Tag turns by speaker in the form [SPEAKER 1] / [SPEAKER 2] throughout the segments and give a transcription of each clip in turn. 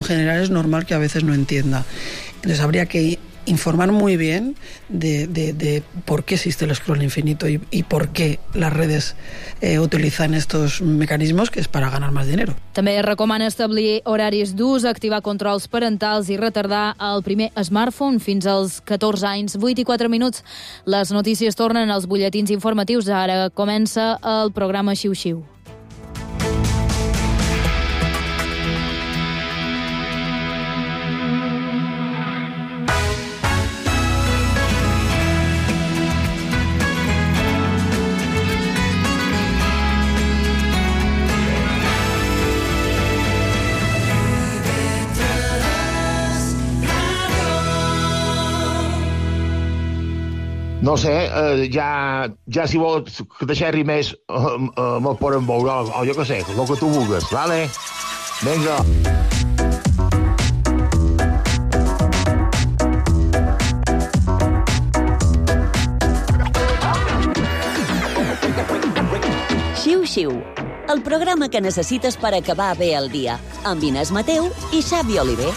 [SPEAKER 1] general es normal que a veces no entienda. Entonces habría que informar muy bien de por qué existe el scroll infinito y por qué las redes utilizan estos mecanismos, que es para ganar más dinero.
[SPEAKER 2] També recomana establir horaris d'ús, activar controls parentals i retardar el primer smartphone fins als 14 anys. 8 i 4 minuts. Les notícies tornen als butlletins informatius. Ara comença el programa Xiu-Xiu.
[SPEAKER 3] No sé, ja si vols que te xerri més, me'l podem veure, o jo què sé, el que tu vulguis, vale? Vinga.
[SPEAKER 4] Xiu-Xiu, el programa que necessites per acabar bé el dia, amb Inés Mateu i Xavi Oliver.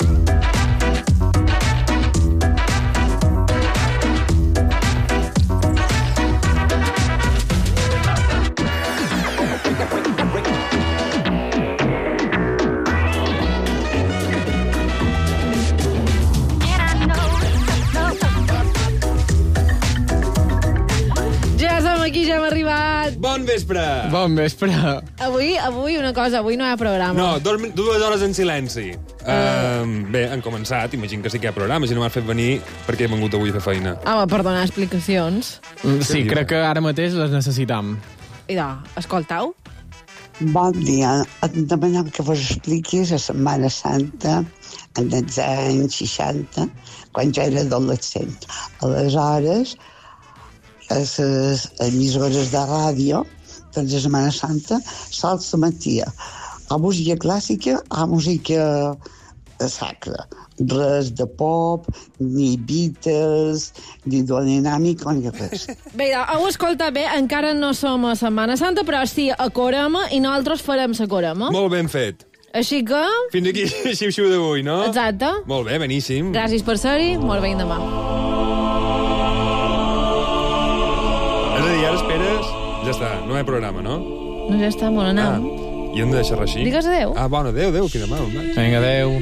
[SPEAKER 5] Aquí ja hem arribat.
[SPEAKER 6] Bon vespre.
[SPEAKER 7] Bon vespre.
[SPEAKER 5] Avui una cosa, avui no hi ha programa.
[SPEAKER 6] No, 2 hores en silenci. Bé, han començat, imagino que sí que hi ha programa, si no m'has fet venir perquè he vingut avui a fer feina.
[SPEAKER 5] Home, per donar explicacions.
[SPEAKER 7] Sí, crec que ara mateix les necessitam.
[SPEAKER 5] Idò, escoltau.
[SPEAKER 8] Bon dia. Et demanem que vos expliquis a Setmana Santa, en els anys 60, quan jo era adolescent. Aleshores, a les emissores de ràdio, doncs a Setmana Santa, sols s'emetia a música clàssica, a música sacra. Res de pop, ni Beatles, ni Dinàmica, ni res.
[SPEAKER 5] Bé, heu escoltat bé, encara no som a Setmana Santa, però sí a Corema, i nosaltres farem la Corema.
[SPEAKER 6] Molt ben fet.
[SPEAKER 5] Així que...
[SPEAKER 6] Fins aquí Xiu-Xiu d'avui, no?
[SPEAKER 5] Exacte.
[SPEAKER 6] Molt bé, beníssim.
[SPEAKER 5] Gràcies per ser-hi, molt bé, demà.
[SPEAKER 6] És a dir, ara esperes... Ja està, no hi ha programa, no?
[SPEAKER 5] No, ja està, molt anem.
[SPEAKER 6] I hem de deixar així?
[SPEAKER 5] Digues adeu.
[SPEAKER 6] Bona, adeu, que demà.
[SPEAKER 7] Vinga, adeu.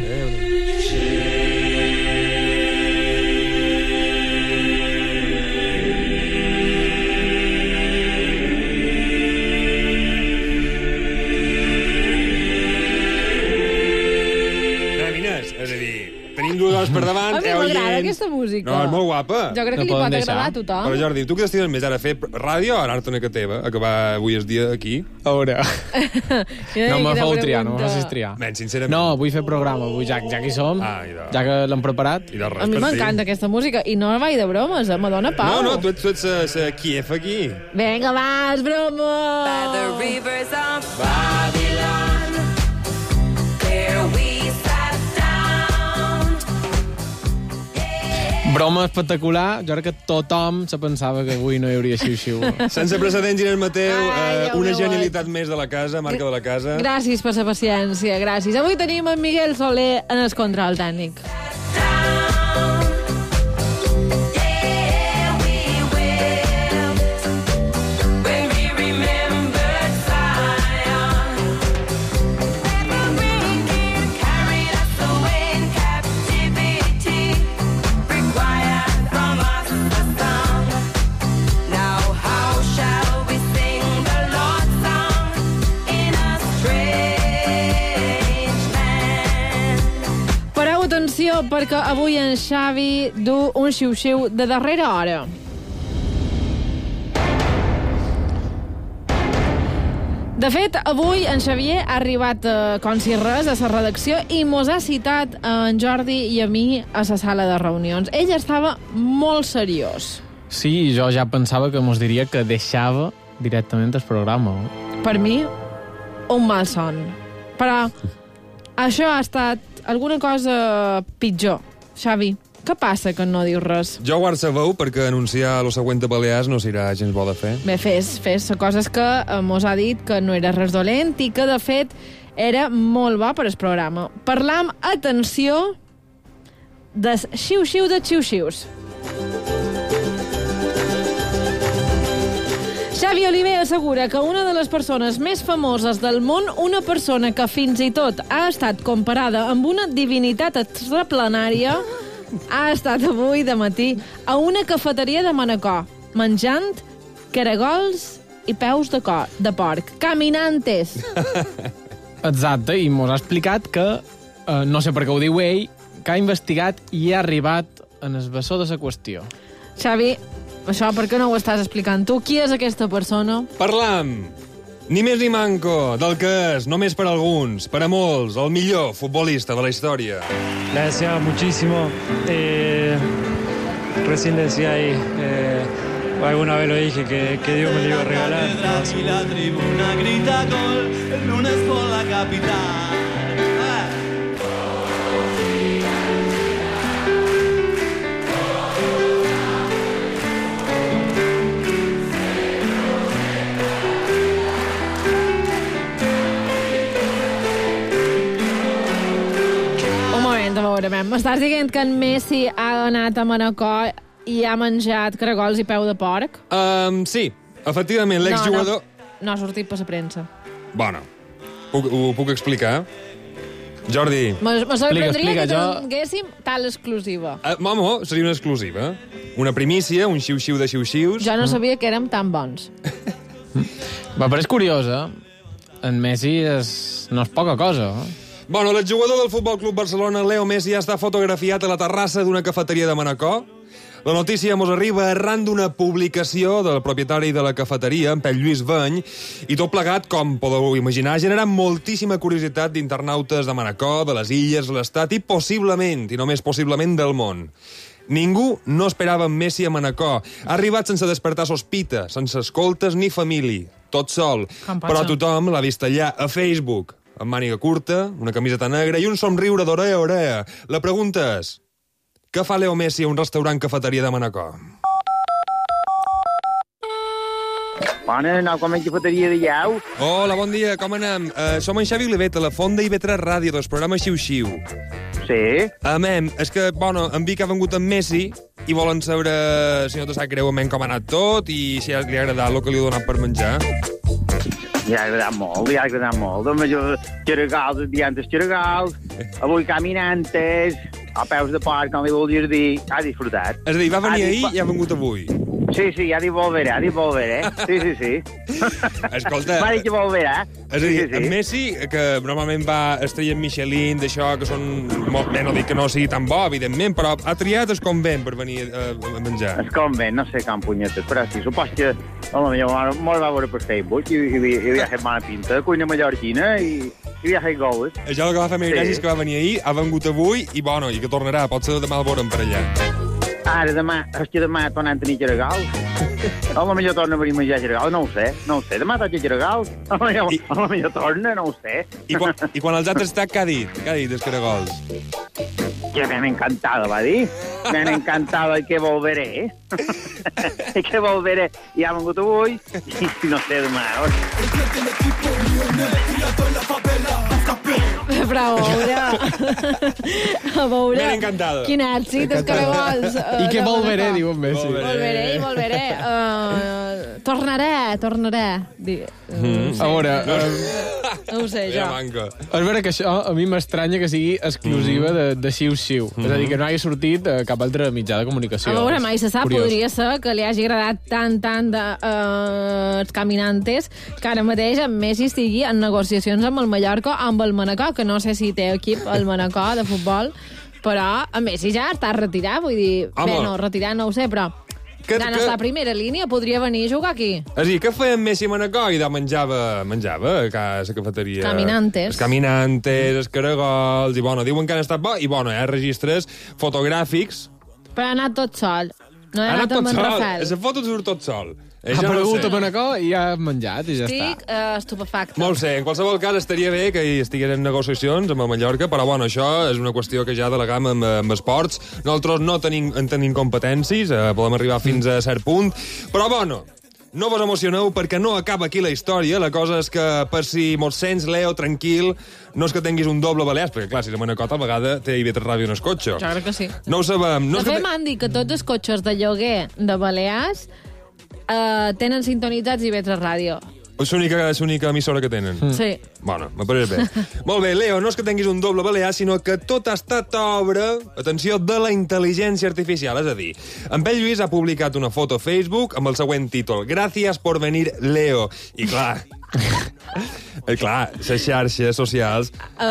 [SPEAKER 6] És a dir, tenim 2 hores per davant.
[SPEAKER 5] A mi m'agrada aquesta música.
[SPEAKER 6] No, és molt guapa.
[SPEAKER 5] Jo crec que li pot agradar a tothom.
[SPEAKER 6] Però Jordi, tu que t'estimes més ara fer ràdio o anar-te a teva, a acabar avui el dia aquí?
[SPEAKER 7] A veure. No me feu triar, no me facis triar.
[SPEAKER 6] Ben, sincerament.
[SPEAKER 7] No, vull fer programa, avui ja que hi som, ja que l'hem preparat.
[SPEAKER 5] A mi m'encanta aquesta música, i no vaig de bromes, me dóna pau.
[SPEAKER 6] No, tu ets a Kiev aquí.
[SPEAKER 5] Vinga, va, és broma!
[SPEAKER 9] By the rivers of Babylon, there we
[SPEAKER 7] broma espectacular. Jo crec que tothom se pensava que avui no hi hauria xiu-xiu.
[SPEAKER 6] Sense precedents, Inés Mateu, una genialitat més de la casa, marca de la casa.
[SPEAKER 5] Gràcies per la paciència, gràcies. Avui tenim en Miguel Soler en el control tècnic. Atenció, perquè avui en Xavi du un xiu-xiu de darrera hora. De fet, avui en Xavier ha arribat com si res a la redacció i mos ha citat en Jordi i a mi a la sala de reunions. Ell estava molt seriós.
[SPEAKER 7] Sí, jo ja pensava que mos diria que deixava directament el programa.
[SPEAKER 5] Per mi, un mal son. Però això ha estat alguna cosa pitjor. Xavi, què passa que no dius res?
[SPEAKER 6] Jo guard sa veu perquè anunciar lo següent de Balears no serà gens bo de fer.
[SPEAKER 5] Bé, fes la cosa és que mos ha dit que no era res dolent i que, de fet, Era molt bo per el programa. Parlam, atenció, del xiu-xiu de xiu-xius. Xavi Oliver assegura que una de les persones més famoses del món, una persona que fins i tot ha estat comparada amb una divinitat extraplanària, ha estat avui de matí a una cafeteria de Manacor, menjant caragols i peus de porc. Caminantes.
[SPEAKER 7] Exacte, i mos ha explicat que, no sé per què ho diu ell, que ha investigat i ha arribat en el bessó de la qüestió.
[SPEAKER 5] Xavi, això per què no ho estàs explicant tu? Qui és aquesta persona?
[SPEAKER 6] Parlam, ni més ni manco, del que és, només per alguns, per a molts, el millor futbolista de la història.
[SPEAKER 10] Le desea muchísimo. Recién le decía ahí, alguna vez lo dije, que Dios me lo iba a regalar.
[SPEAKER 11] Y la tribuna grita gol, el lunes por la capital.
[SPEAKER 5] M'estàs dient que en Messi ha anat a Manacor i ha menjat caragols i peu de porc?
[SPEAKER 6] Sí, efectivament, l'exjugador...
[SPEAKER 5] No ha sortit per la premsa.
[SPEAKER 6] Bueno, ho puc explicar? Jordi...
[SPEAKER 5] Me sorprendria que
[SPEAKER 7] jo...
[SPEAKER 5] tinguéssim tal exclusiva.
[SPEAKER 6] Mamo, seria una exclusiva. Una primícia, un xiu-xiu de xiu-xius.
[SPEAKER 5] Jo no sabia que érem tan bons.
[SPEAKER 7] Però és curiós, En Messi no és poca cosa,
[SPEAKER 6] Bueno, l'exjugador del Futbol Club Barcelona, Leo Messi, ja està fotografiat a la terrassa d'una cafeteria de Manacor. La notícia mos arriba arran d'una publicació del propietari de la cafeteria, en Pell Lluís Beny, i tot plegat, com podeu imaginar, generant moltíssima curiositat d'internautes de Manacor, de les illes, l'estat i possiblement, i només possiblement, del món. Ningú no esperava en Messi a Manacor. Ha arribat sense despertar sospita, sense escoltes ni família, tot sol. Però tothom l'ha vist allà, a Facebook, amb màniga curta, una camiseta negra i un somriure d'oreja a oreja. La pregunta és, què fa Leo Messi a un restaurant cafeteria de Manacor?
[SPEAKER 12] Bona, no, com a cafeteria de llau.
[SPEAKER 6] Hola, bon dia, com anem? Som en Xavi Oliver, a la Font d'IV3 Ràdio, del programa Xiu-Xiu.
[SPEAKER 12] Sí?
[SPEAKER 6] És que, bueno, en Vic ha vengut amb Messi i volen saber si no te sap greu com ha anat tot i si li ha agradat el que li ha donat per menjar.
[SPEAKER 12] Li ha agradat molt, li ha agradat molt. Home, jo, xeragals, diantes xeragals, avui caminantes, a peus de porc, com li voldries dir, ha disfrutat.
[SPEAKER 6] És a dir, va venir ahir i ha vengut avui.
[SPEAKER 12] Sí, ja dic volveré. Sí.
[SPEAKER 6] Escolta...
[SPEAKER 12] M'ha dit que volverà.
[SPEAKER 6] És a dir, en Messi, que normalment va estrella Michelin, d'això, que són... Bé, no dic que no sigui tan bo, evidentment, però ha triat el convent per venir a menjar.
[SPEAKER 12] El convent, no sé com punyetes, però sí, supos que molt va veure per Facebook i havia fet mala pinta, cuina mallorquina i havia fet goles.
[SPEAKER 6] Això el que va fer més gràcies que va venir ahir, ha vengut avui i, bueno, i que tornarà, potser demà el veurem per allà.
[SPEAKER 12] Ara, demà tornant a tenir xeragals. A lo millor torna a venir a menjar xeragals, no ho sé. Demà tot xeragals, a lo millor torna, no ho sé.
[SPEAKER 6] I quan els altres està, què ha dit? Què ha dit dels caragols?
[SPEAKER 12] Que m'han encantado, va dir. M'han encantado i que volveré. Que volveré. I ha vengut avui i no sé demà.
[SPEAKER 5] Però a veure...
[SPEAKER 6] M'han encantado.
[SPEAKER 5] Quin èxit, els caragols.
[SPEAKER 7] I que volveré, diu en Messi.
[SPEAKER 5] Volveré. Tornaré.
[SPEAKER 7] A veure...
[SPEAKER 5] No ho sé, jo.
[SPEAKER 7] És vera que això a mi m'estranya que sigui exclusiva de xiu-xiu. És a dir, que no hagi sortit cap altre mitjà de comunicació.
[SPEAKER 5] A veure, mai se sap, podria ser que li hagi agradat tant els caminantes que ara mateix en Messi estigui en negociacions amb el Mallorca, amb el Manacor, que no sé si té equip el Manacor de futbol, però en Messi ja està retirat, vull dir... Bé, no, retirat no ho sé, però... Anant a la primera línia, podria venir a jugar aquí.
[SPEAKER 6] És a dir, què feia Messi a Manacor? I menjava a casa cafeteria.
[SPEAKER 5] Caminantes.
[SPEAKER 6] Els caminantes, els caragols, i bueno, diuen que han estat bo, i bueno, hi ha registres fotogràfics.
[SPEAKER 5] Però ha anat tot sol. No ha anat amb en Rafael.
[SPEAKER 6] La foto surt tot sol.
[SPEAKER 7] Ha aparegut a Manacor i ha menjat i ja està.
[SPEAKER 5] Estic estupefacte.
[SPEAKER 6] Molt sé, en qualsevol cas estaria bé que hi estigués en negociacions amb el Mallorca, però bueno, això és una qüestió que ja delegam amb esports. Nosaltres no tenim competències, podem arribar fins a cert punt, però bueno, no vos emocioneu perquè no acaba aquí la història. La cosa és que, per si mos sents, Leo, tranquil, no és que tinguis un doble Balears, perquè, clar, si la Manacor tal vegada té IB3 Ràdio en el cotxe.
[SPEAKER 5] Jo crec que sí.
[SPEAKER 6] No ho sabem.
[SPEAKER 5] De fet, m'han dit que tots els cotxes de lloguer de Balears tenen sintonitzats IB3 Ràdio.
[SPEAKER 6] És l'única emissora que tenen.
[SPEAKER 5] Sí.
[SPEAKER 6] Bueno, me pareix bé. Molt bé, Leo, no és que tinguis un doble balear, sinó que tot ha estat obra, atenció, de la intel·ligència artificial. És a dir, en Pell Lluís ha publicat una foto a Facebook amb el següent títol: Gràcies por venir, Leo. I clar, les xarxes socials...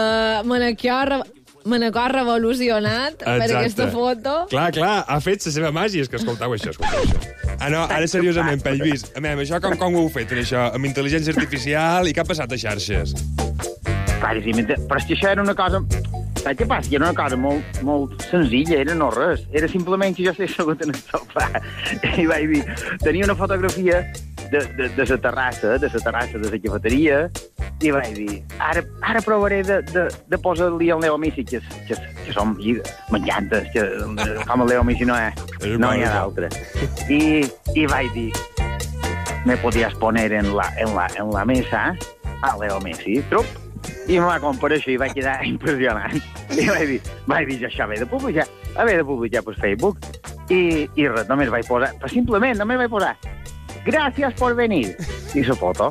[SPEAKER 5] Manacor revolucionat per aquesta foto.
[SPEAKER 6] Clar, ha fet la seva màgia. És que escolteu això. Ah, no, ara seriosament, Pell Lluís. Això com ho heu fet, això? Amb intel·ligència artificial i què ha passat a xarxes?
[SPEAKER 12] Clar, sí, però és que això era una cosa... Saps què passa? Era una cosa molt senzilla, era no res. Era simplement que jo estava assegut en el sofà i vaig dir... Tenia una fotografia de la terrassa, de la cafeteria, i vaig dir, ara provaré de posar-li al Leo Messi, que som m'encanta, com el Leo Messi no hi ha d'altre. I vaig dir, me podías poner en la mesa a Leo Messi, trup, i me va compareixer i vaig quedar impressionant. I vaig dir, això haver de publicar per Facebook. I res, només vaig posar, simplement només vaig posar gràcies por venir. I la foto.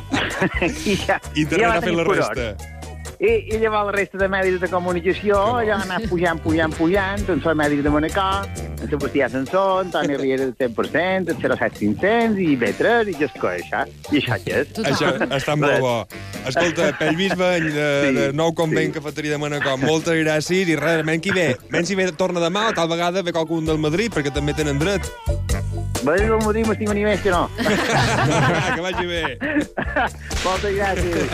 [SPEAKER 6] I ja va tenir la resta.
[SPEAKER 12] I llavors la resta de medis de comunicació ja han anat pujant, en els medis de Manacor, en Sebastià Sansó, Antoni Riera del 100%, el 07500, i B3, i ja és que això. I això què és?
[SPEAKER 6] Això està molt bo. Escolta, Pell Lluís Bany, de Nou Convent Cafeteria de Manacor, moltes gràcies, i res, menys si ve torna demà, o tal vegada ve qualcun del Madrid, perquè també tenen dret.
[SPEAKER 12] Vaig dir el Madrid, m'estima ni més que no.
[SPEAKER 6] Que vagi bé.
[SPEAKER 12] Moltes gràcies.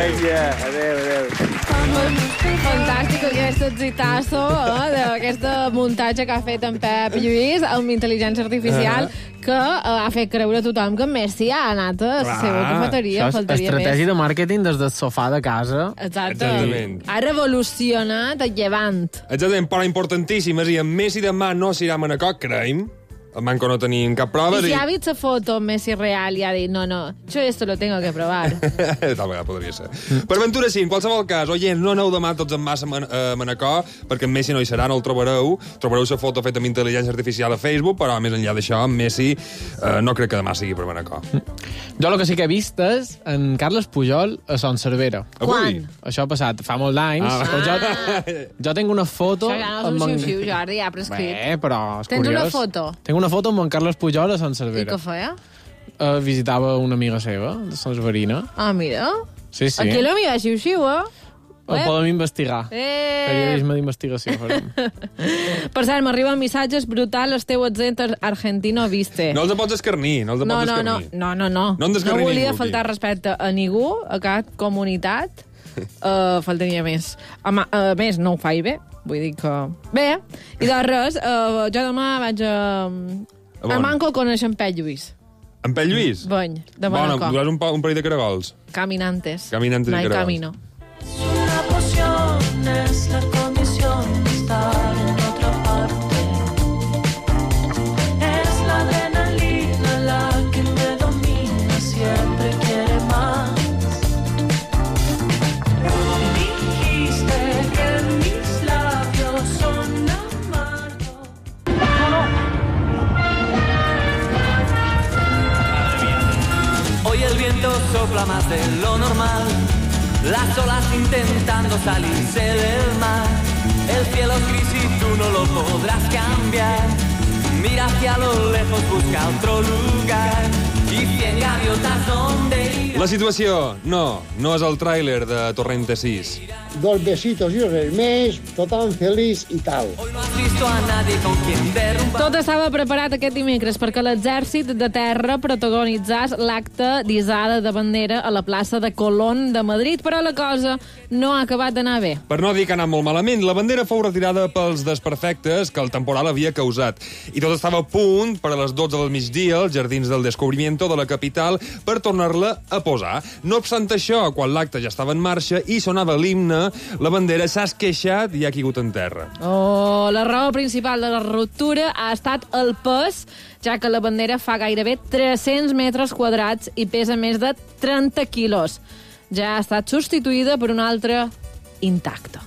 [SPEAKER 12] Adéu.
[SPEAKER 5] Fantàstic aquest exitasso d'aquest muntatge que ha fet en Pep Lluís amb intel·ligència artificial que ha fet creure a tothom que Messi ha anat a la seva cafeteria.
[SPEAKER 7] Això és estratègia de màrqueting des del sofà de casa.
[SPEAKER 6] Exactament.
[SPEAKER 5] Ha revolucionat el llevant.
[SPEAKER 6] Exactament, però importantíssim, és a dir, en Messi demà no s'irà a Manacor, creiem. El manco no tenim cap prova.
[SPEAKER 5] I si ha vist la foto amb Messi real i ha dit, no, yo esto lo tengo que provar.
[SPEAKER 6] Tal vegada podria ser. Per ventura sí, en qualsevol cas, oients, no aneu demà tots en massa a Manacor, perquè en Messi no hi serà, no el trobareu. Trobareu la foto feta amb intel·ligència artificial a Facebook, però més enllà d'això, en Messi no crec que demà sigui per Manacor.
[SPEAKER 7] Jo el que sí que he vist és en Carles Pujol a Son Cervera.
[SPEAKER 5] Quan?
[SPEAKER 7] Això ha passat fa molts anys. Jo tinc una foto...
[SPEAKER 5] Això ja no és un xiu-xiu, Jordi, ja prescrit.
[SPEAKER 7] Bé, però és
[SPEAKER 5] Tens
[SPEAKER 7] curiós.
[SPEAKER 5] una foto?
[SPEAKER 7] Tinc una foto amb en Carles Pujol a Sant
[SPEAKER 5] I
[SPEAKER 7] Cervera.
[SPEAKER 5] què feia?
[SPEAKER 7] Visitava una amiga seva, de Sant Cerverina.
[SPEAKER 5] Ah, mira.
[SPEAKER 7] Sí.
[SPEAKER 5] Aquí l'amiga de xiu-xiu,
[SPEAKER 7] Ho podem investigar. Periodisme d'investigació.
[SPEAKER 5] Per cert, m'arriben missatges brutals, el teu accent argentino viste.
[SPEAKER 6] No els pots escarnir,
[SPEAKER 5] No.
[SPEAKER 6] No
[SPEAKER 5] Volia faltar respecte a ningú, a cap comunitat. Faltaria més. A més, no ho faig bé. Vull dir que... Bé, i de res, jo demà vaig a Manco conèixer en Pell Lluís.
[SPEAKER 6] En Pell Lluís?
[SPEAKER 5] Bony, de Manacor.
[SPEAKER 6] Bueno, un parell de caragols.
[SPEAKER 5] Caminantes.
[SPEAKER 6] Caminantes y caragols.
[SPEAKER 5] Camino.
[SPEAKER 13] Una poción es la condición de estar en otra parte. Es la adrenalina la que me domina, siempre quiere más. Dijiste que mis labios son amargos.
[SPEAKER 11] Hoy el viento sopla más de lo normal. Las olas intentando salirse del mar. El cielo es gris y tú no lo podrás cambiar. Mira hacia lo lejos, busca otro lugar. Y 100 gaviotas donde ir.
[SPEAKER 6] La situació, no és el tràiler de Torrente 6.
[SPEAKER 14] 2 besitos y res més, total feliç i tal.
[SPEAKER 5] Tot estava preparat aquest dimecres perquè l'exèrcit de terra protagonitzés l'acte d'hissada de bandera a la plaça de Colón de Madrid, però la cosa no ha acabat d'anar bé.
[SPEAKER 6] Per no dir que ha anat molt malament, la bandera fou retirada pels desperfectes que el temporal havia causat. I tot estava a punt per a les 12 del migdia als Jardins del Descobrimiento de la capital per tornar-la a posar. No obstant això, quan l'acte ja estava en marxa i sonava l'himne, Barcelona, la bandera s'ha esqueixat i ha caigut en terra.
[SPEAKER 5] La raó principal de la ruptura ha estat el pes, ja que la bandera fa gairebé 300 metres quadrats i pesa més de 30 quilos. Ja ha estat substituïda per una altra intacta.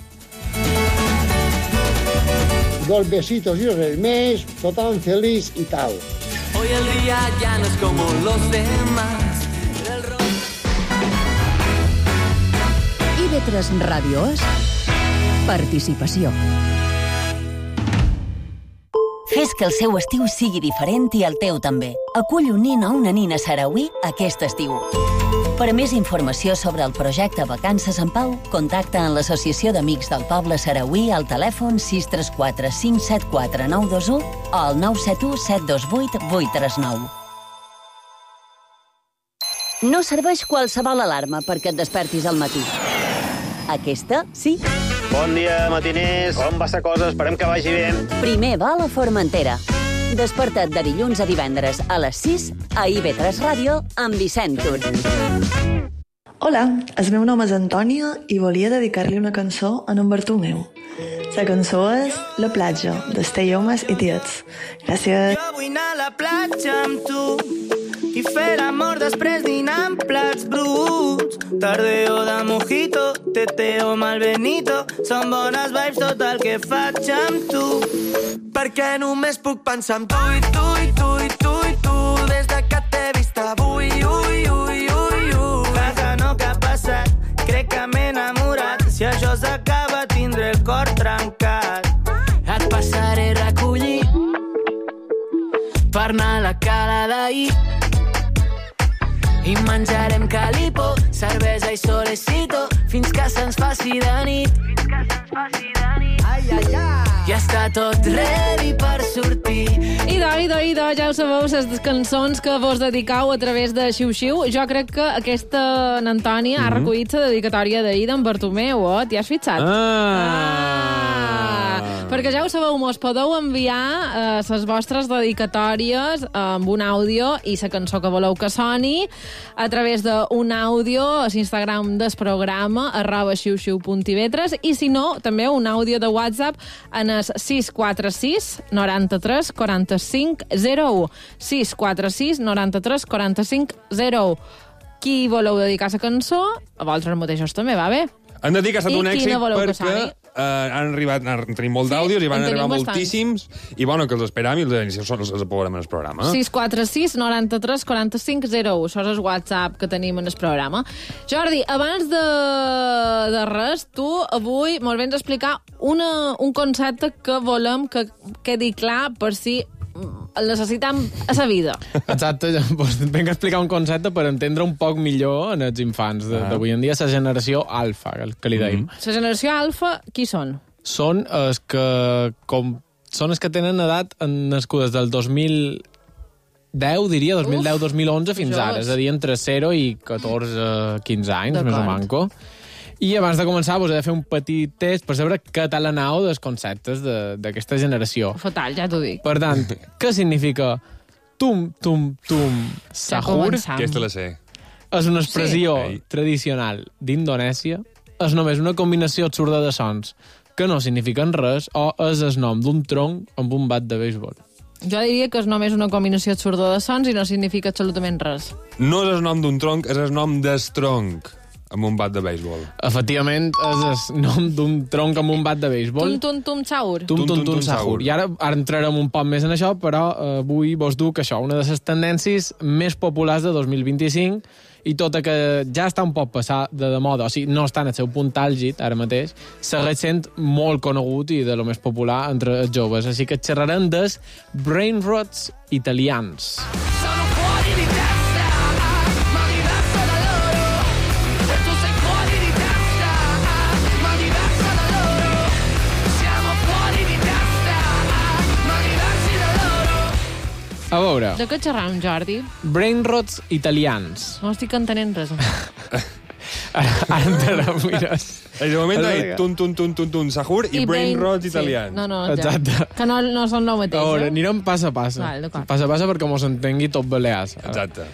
[SPEAKER 14] 2 besitos y el mes, total feliz y tal.
[SPEAKER 11] Hoy el día ya no es como los demás.
[SPEAKER 4] IB3 Ràdio és participació. Fes que el seu estiu sigui diferent i el teu també. Acull un nin o una nina sarauí aquest estiu. Per a més informació sobre el projecte Vacances en Pau, contacta en l'Associació d'Amics del Poble Sarauí al telèfon 634 574 921 o al 971 728 839. No serveix qualsevol alarma perquè et despertis al matí. Aquesta, sí.
[SPEAKER 15] Bon dia, matiners. Com va la cosa? Esperem que vagi bé.
[SPEAKER 4] Primer va a la Formentera. Desperta't de dilluns a divendres a les 6 a IB3 Ràdio amb Vicent Tur.
[SPEAKER 16] Hola, el meu nom és Antònia i volia dedicar-li una cançó a en Bartomeu. La cançó és La platja, d'Estei Homes i Tiets. Gràcies.
[SPEAKER 17] Jo vull anar a la platja amb tu i fer l'amor després dinar amb plats bruts. Tardeo de mojito, teteo malbenito, són bones vibes tot el que faig amb tu. Perquè només puc pensar en tu i tu i tu i tu i tu des de que t'he vist avui, ui, ui, ui, ui. Casa no que ha passat, crec que m'he enamorat. Si això s'acaba tindré el cor trencat. Et passaré a recollir per anar a la cala d'ahir i menjarem calipo, cervesa i solecito fins que se'ns faci de nit. Ai, ai, ai. Ja està tot ready per sortir.
[SPEAKER 5] Idò, ja ho sabeu, les cançons que vos dedicau a través de Xiu-Xiu. Jo crec que aquesta Antònia ha recollit la dedicatòria d'ahir d'en Bartomeu, t'hi has fixat? Perquè ja ho sabeu, mos podeu enviar les vostres dedicatòries amb un àudio i la cançó que voleu que soni a través d'un àudio a l'Instagram del programa @xiuxiu.tv3 i si no, també un àudio de WhatsApp en el 646 93 45 01. 646 93 45 01. Qui voleu dedicar la cançó? A vosaltres mateixos també, va bé?
[SPEAKER 6] Han de dir que ha estat un èxit perquè tenim molt d'àudios i van arribar moltíssims i bueno, que els esperam i els aprovarem en el programa.
[SPEAKER 5] 646 93 45 01. Això és el WhatsApp que tenim en el programa. Jordi, abans de res, tu avui mos vens a explicar un concepte que volem que quedi clar per si el necessitem a la vida.
[SPEAKER 7] Exacte, vinc a explicar un concepte per entendre un poc millor en els infants d'avui en dia, la generació alfa, que li deim.
[SPEAKER 5] La generació alfa, qui són?
[SPEAKER 7] Són els que tenen edat nascudes del 2010, diria, 2010-2011 fins ara, és a dir, entre 0 i 14-15 anys, més o manco. I abans de començar vos he de fer un petit test per saber què tal anau dels conceptes d'aquesta generació.
[SPEAKER 5] Fatal, ja t'ho dic.
[SPEAKER 7] Per tant, què significa tum, sahur?
[SPEAKER 6] Aquesta la sé.
[SPEAKER 7] És una expressió tradicional d'Indonèsia. És només una combinació absurda de sons que no signifiquen res o és el nom d'un tronc amb un bat de béisbol.
[SPEAKER 5] Jo diria que és només una combinació absurda de sons i no significa absolutament res.
[SPEAKER 6] No és el nom d'un tronc, és el nom d'estronc amb un bat de béisbol.
[SPEAKER 7] Efectivament, és el nom d'un tronc amb un bat de béisbol.
[SPEAKER 5] Tum, sahur.
[SPEAKER 7] Tum, sahur. I ara entrarem un poc més en això, però avui vos duc això, una de les tendències més populars de 2025 i tota que ja està un poc passada de moda, o sigui, no està en el seu punt àlgid ara mateix, segueix sent molt conegut i de lo més popular entre els joves. Així que xerrarem dels brain rots italians. A veure...
[SPEAKER 5] De què xerram, Jordi?
[SPEAKER 7] Brain rots italians.
[SPEAKER 5] No estic entenent res.
[SPEAKER 7] Ara entrarem, mires.
[SPEAKER 6] De moment he dit tum, sahur i brain rots italians.
[SPEAKER 5] No,
[SPEAKER 7] exacte.
[SPEAKER 5] Que no són el mateix.
[SPEAKER 7] A veure, anirem pas a pas.
[SPEAKER 5] Val, d'acord.
[SPEAKER 7] Pas a pas perquè mos entengui tot balears.
[SPEAKER 6] Exacte.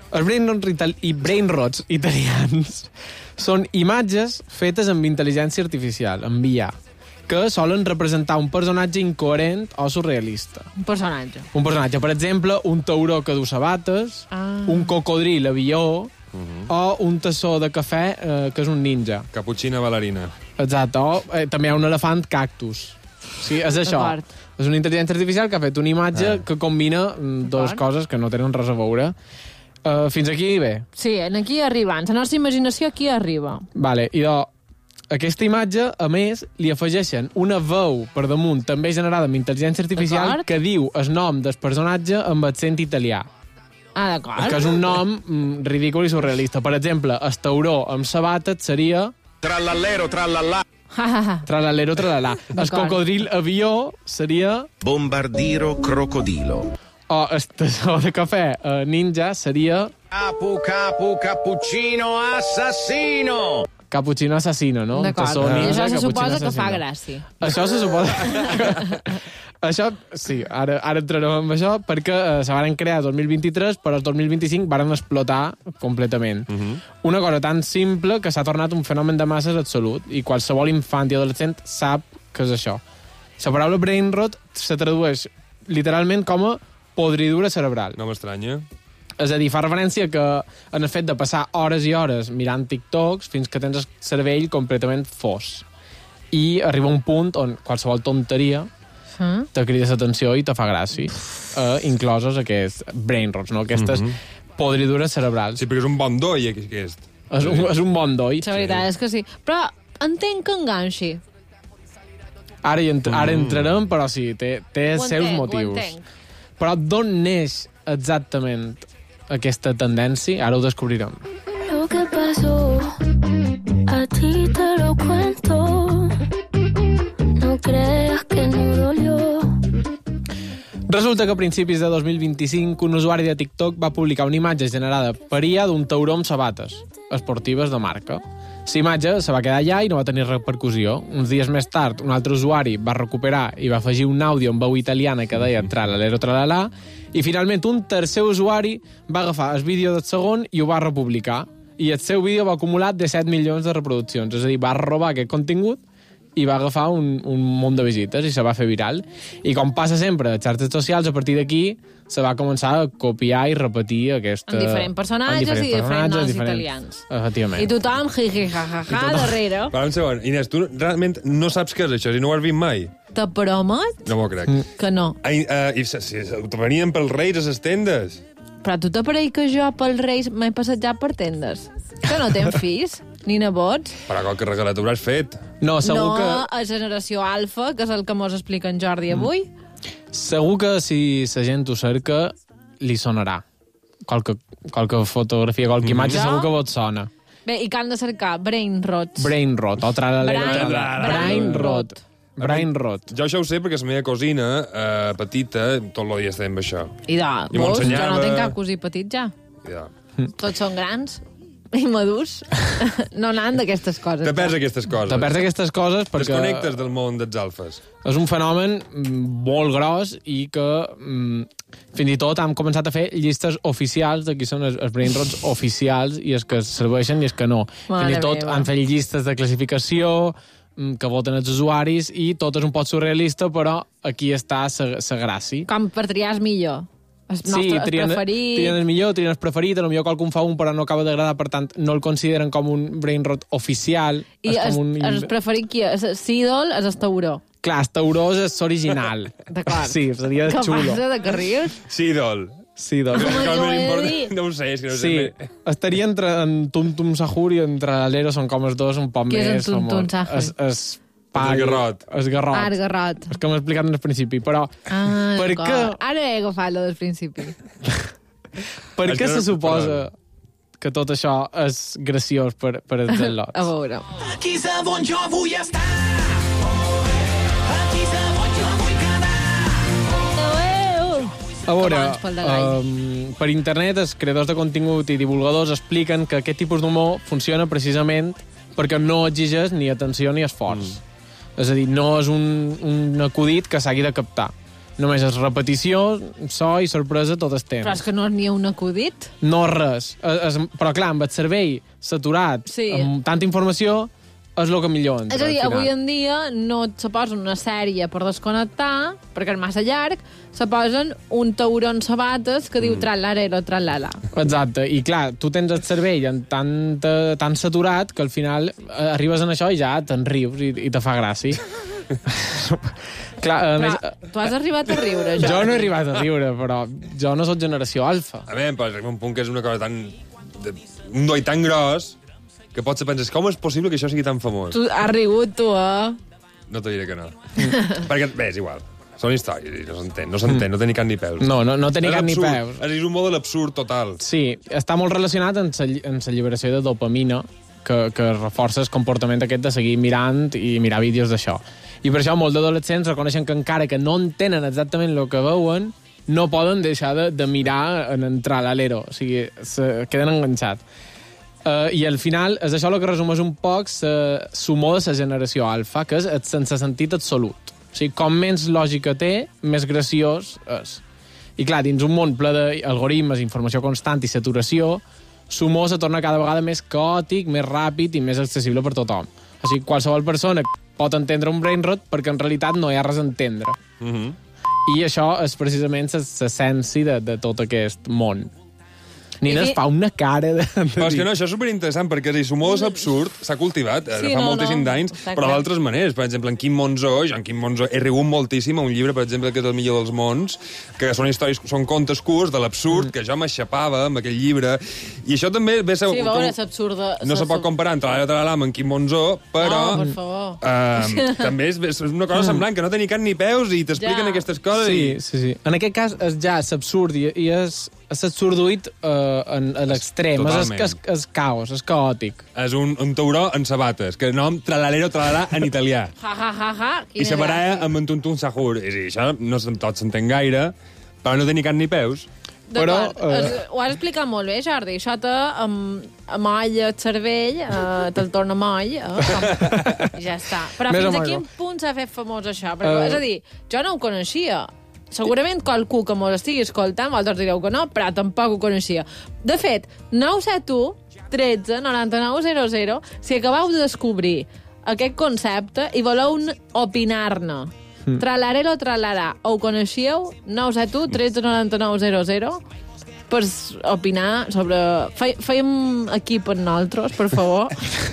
[SPEAKER 7] Els brainrots italians són imatges fetes amb intel·ligència artificial, amb IA, que solen representar un personatge incoherent o surrealista.
[SPEAKER 5] Un personatge.
[SPEAKER 7] Un personatge, per exemple, un tauró que du sabates, un cocodril avió, o un tassó de cafè que és un ninja.
[SPEAKER 6] Caputxina ballarina.
[SPEAKER 7] Exacte, o també hi ha un elefant cactus. Sí, és això. És una intel·ligència artificial que ha fet una imatge que combina dues coses que no tenen res a veure. Fins aquí bé.
[SPEAKER 5] Sí, aquí arribant. La nostra imaginació aquí arriba.
[SPEAKER 7] Vale, i aquesta imatge, a més, li afegeixen una veu per damunt, també generada amb intel·ligència artificial, que diu el nom del personatge amb accent italià.
[SPEAKER 5] Ah, d'acord.
[SPEAKER 7] Que és un nom ridícul i surrealista. Per exemple, el tauró amb sabates seria...
[SPEAKER 18] Trallallero, trallallà.
[SPEAKER 7] Trallallero, trallallà. El cocodril avió seria...
[SPEAKER 18] Bombardiro, crocodilo.
[SPEAKER 7] O el tassó de cafè ninja seria...
[SPEAKER 18] Capu, cappuccino, assassino.
[SPEAKER 7] Cappuccino assassino, no?
[SPEAKER 5] D'acord. I això se suposa que fa gràcia.
[SPEAKER 7] Això se suposa... Això, sí, ara entrarem amb això, perquè se van crear el 2023, però el 2025 van explotar completament. Una cosa tan simple que s'ha tornat un fenomen de masses absolut, i qualsevol infant i adolescent sap que és això. La paraula brain rot se tradueix literalment com a podridura cerebral.
[SPEAKER 6] No m'estranya.
[SPEAKER 7] És a dir, fa referència que en el fet de passar hores i hores mirant TikToks fins que tens el cervell completament fos. I arriba un punt on qualsevol tonteria te crides l'atenció i te fa gràcia. Incloses aquests brain rots, no? Aquestes podridures cerebrals.
[SPEAKER 6] Sí, perquè és un bon doi, aquest.
[SPEAKER 7] És un bon doi.
[SPEAKER 5] La veritat és que sí. Però entenc que enganxi.
[SPEAKER 7] Ara entrarem, però sí, té els seus motius.
[SPEAKER 5] Ho entenc.
[SPEAKER 7] Però d'on neix exactament aquesta tendència? Ara ho descobrirem.
[SPEAKER 13] Lo que pasó, a ti te lo cuento. No creas que no dolió.
[SPEAKER 7] Resulta que a principis de 2025 un usuari de TikTok va publicar una imatge generada per IA d'un tauró amb sabates esportives de marca. La imatge se va quedar allà i no va tenir repercussió. Uns dies més tard, un altre usuari va recuperar i va afegir un àudio amb veu italiana que deia tralalero tralalà, i finalment un tercer usuari va agafar el vídeo del segon i ho va republicar. I el seu vídeo va acumular 17 milions de reproduccions. És a dir, va robar aquest contingut i va agafar un munt de visites i se va fer viral. I com passa sempre a xarxes socials, a partir d'aquí se va començar a copiar i repetir aquesta...
[SPEAKER 5] En diferents personatges i diferents noms italians.
[SPEAKER 7] Efectivament.
[SPEAKER 5] I tothom, ja, darrere.
[SPEAKER 6] Però un segon, Inés, tu realment no saps què és això, si no ho has vist mai?
[SPEAKER 5] Te promet
[SPEAKER 6] No m'ho crec.
[SPEAKER 5] que no.
[SPEAKER 6] I venien pels reis a les tendes.
[SPEAKER 5] Però tu t'aparell que jo pels Reis m'he passejat per tendes. Que no tens fills, ni nebots.
[SPEAKER 6] Però qualque regalet hauràs fet.
[SPEAKER 7] No, segur que...
[SPEAKER 5] No, a generació alfa, que és el que mos explica en Jordi avui.
[SPEAKER 7] Segur que si la gent ho cerca, li sonarà. Qualque fotografia, qualque imatge, segur que vos sona.
[SPEAKER 5] Bé, i que han de cercar? Brain rots.
[SPEAKER 7] Brain rot, o tralalero. Brain rot. Brain rot.
[SPEAKER 6] Jo això ho sé perquè la meva cosina, petita, tot el dia estem amb això.
[SPEAKER 5] I veus, jo no tinc cap cosí petit ja.
[SPEAKER 6] Ja.
[SPEAKER 5] Tots són grans i madurs. No anant d'aquestes coses.
[SPEAKER 6] Te perds aquestes coses.
[SPEAKER 7] Te perds aquestes coses perquè...
[SPEAKER 6] Desconnectes del món dels alfes.
[SPEAKER 7] És un fenomen molt gros i que fins i tot han començat a fer llistes oficials de qui són els brain rots oficials i els que serveixen i els que no. Fins i tot han fet llistes de classificació que voten els usuaris i tot és un poc surrealista, però aquí està la gràcia.
[SPEAKER 5] Com per triar el millor. El nostre preferit.
[SPEAKER 7] Trien el millor, trien el preferit, potser qualcun fa un però no acaba d'agradar, per tant no el consideren com un brain rot oficial.
[SPEAKER 5] I el preferit qui és? L'ídol és el tauró.
[SPEAKER 7] Clar, el tauró és l'original.
[SPEAKER 5] D'acord.
[SPEAKER 7] Sí, seria xulo.
[SPEAKER 5] Què passa, de que rius?
[SPEAKER 6] Sídol.
[SPEAKER 7] Sídol.
[SPEAKER 6] No ho sé, és que no ho sé.
[SPEAKER 7] Sí, estaria entre Tum Tum Sahur i entre Alero, són com els dos un poc més...
[SPEAKER 5] Què és el Tum Tum Sahur?
[SPEAKER 6] El garrot.
[SPEAKER 7] El garrot.
[SPEAKER 5] Ah, el garrot.
[SPEAKER 7] És que m'he explicat en el principi, però... per què...
[SPEAKER 5] Ara he agafat lo del principi.
[SPEAKER 7] Per què se suposa que tot això és graciós per els del lot?
[SPEAKER 5] A veure.
[SPEAKER 11] Aquí és on jo vull estar. Aquí és on jo vull quedar.
[SPEAKER 7] A veure, per internet els creadors de contingut i divulgadors expliquen que aquest tipus d'humor funciona precisament perquè no exigeix ni atenció ni esforç. És a dir, no és un acudit que s'hagi de captar. Només és repetició, so i sorpresa tot el temps.
[SPEAKER 5] Però és que no n'hi ha un acudit.
[SPEAKER 7] No res. Però clar, amb el cervell saturat, amb tanta informació, és el que millor entra.
[SPEAKER 5] És a dir, avui en dia no se posa una sèrie per desconnectar, perquè és massa llarg, se posen un tauron sabates que diu trallarero, trallala.
[SPEAKER 7] Exacte, i clar, tu tens el cervell tan saturat que al final arribes en això i ja te'n rius i te fa gràcia. Clar,
[SPEAKER 5] més, tu has arribat a riure, jo.
[SPEAKER 7] Jo no he arribat a riure, però jo no soc generació alfa.
[SPEAKER 6] A veure, però arriba un punt que és una cosa tan... un doi tan gros que potser penses, com és possible que això sigui tan famós?
[SPEAKER 5] Tu has rigut, tu,
[SPEAKER 6] No t'ho diré que no. Perquè, bé, és igual. Són històries, no s'entén, no té ni cap ni peus.
[SPEAKER 7] No té ni cap ni peus.
[SPEAKER 6] És un model absurd total.
[SPEAKER 7] Sí, està molt relacionat amb la lliberació de dopamina, que reforça el comportament aquest de seguir mirant i mirar vídeos d'això. I per això molts adolescents reconeixen que encara que no entenen exactament el que veuen, no poden deixar de mirar en entrar a l'alero. O sigui, queden enganxats. I al final és això el que resumeix un poc l'humor de la generació alfa, que és sense sentit absolut. O sigui, com menys lògica té, més graciós és. I clar, dins un món ple d'algoritmes, informació constant i saturació, l'humor se torna cada vegada més caòtic, més ràpid i més accessible per tothom. O sigui, qualsevol persona pot entendre un brain rot perquè en realitat no hi ha res a entendre. I això és precisament l'essència de tot aquest món. Nina es fa una cara de...
[SPEAKER 6] Però és que no, això és superinteressant, perquè l'humor és absurd, s'ha cultivat fa moltíssim d'anys, però d'altres maneres. Per exemple, en Quim Monzó, jo en Quim Monzó he rigut moltíssim a un llibre, per exemple, que és El millor dels mons, que són històries, són contes curts de l'absurd, que jo m'aixapava amb aquell llibre, i això també...
[SPEAKER 5] Sí, veure, és absurd.
[SPEAKER 6] No se pot comparar entre l'Ara amb en Quim Monzó, però...
[SPEAKER 5] No, per favor.
[SPEAKER 6] També és una cosa semblant, que no té ni cap ni peus i t'expliquen aquestes coses.
[SPEAKER 7] Sí. En aquest cas és ja l'absurd i és l'absurduït a l'extrem, és caos, és caòtic.
[SPEAKER 6] És un tauró en sabates, que nom tralalero tralala en italià. I se baralla amb en Tuntun Sahur. I això no tot s'entén gaire, però no té ni cap ni peus.
[SPEAKER 5] D'acord, ho has explicat molt bé, Jordi. Això moll el cervell, te'l torna moll, ja està. Però fins a quin punt s'ha fet famós això? És a dir, jo no ho coneixia. Segurament qualcú que mos estigui escoltant, vosaltres direu que no, però tampoc ho coneixia. De fet, 971 13 99 00, si acabeu de descobrir aquest concepte i voleu opinar-ne, tralarero, tralarà, ho coneixeu? 971 13 99 00, per opinar sobre... Fèiem equip amb nosaltres, per favor.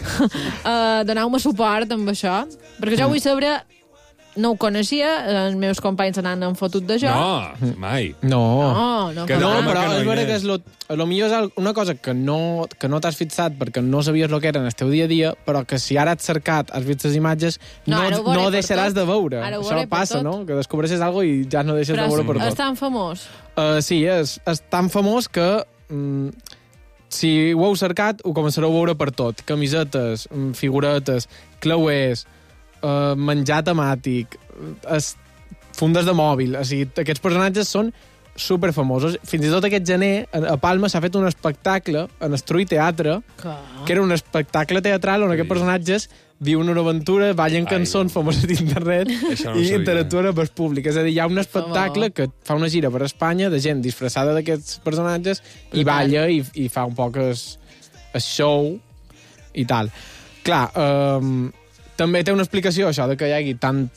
[SPEAKER 5] Doneu-me suport amb això, perquè jo vull saber... No ho coneixia, els meus companys se n'han fotut de jo.
[SPEAKER 6] No, mai.
[SPEAKER 7] No, però és vera que el millor és una cosa que no t'has fixat perquè no sabies el que era en el teu dia a dia, però que si ara has cercat, has vist les imatges, no deixaràs de veure. Això passa, no? Que descobreixes alguna cosa i ja no deixes de veure per tot.
[SPEAKER 5] Però és tan famós.
[SPEAKER 7] Sí, és tan famós que... si ho heu cercat, ho començareu a veure per tot. Camisetes, figuretes, clauers, menjar temàtic, fundes de mòbil, o sigui, aquests personatges són superfamosos. Fins i tot aquest gener a Palma s'ha fet un espectacle en Estruy Teatre, que era un espectacle teatral on aquests personatges viuen una aventura, ballen cançons famoses d'internet i interactuen amb el públic. És a dir, hi ha un espectacle que fa una gira per Espanya de gent disfressada d'aquests personatges i balla i fa un poc el show i tal. Clar, també té una explicació, això, de que hi hagi tant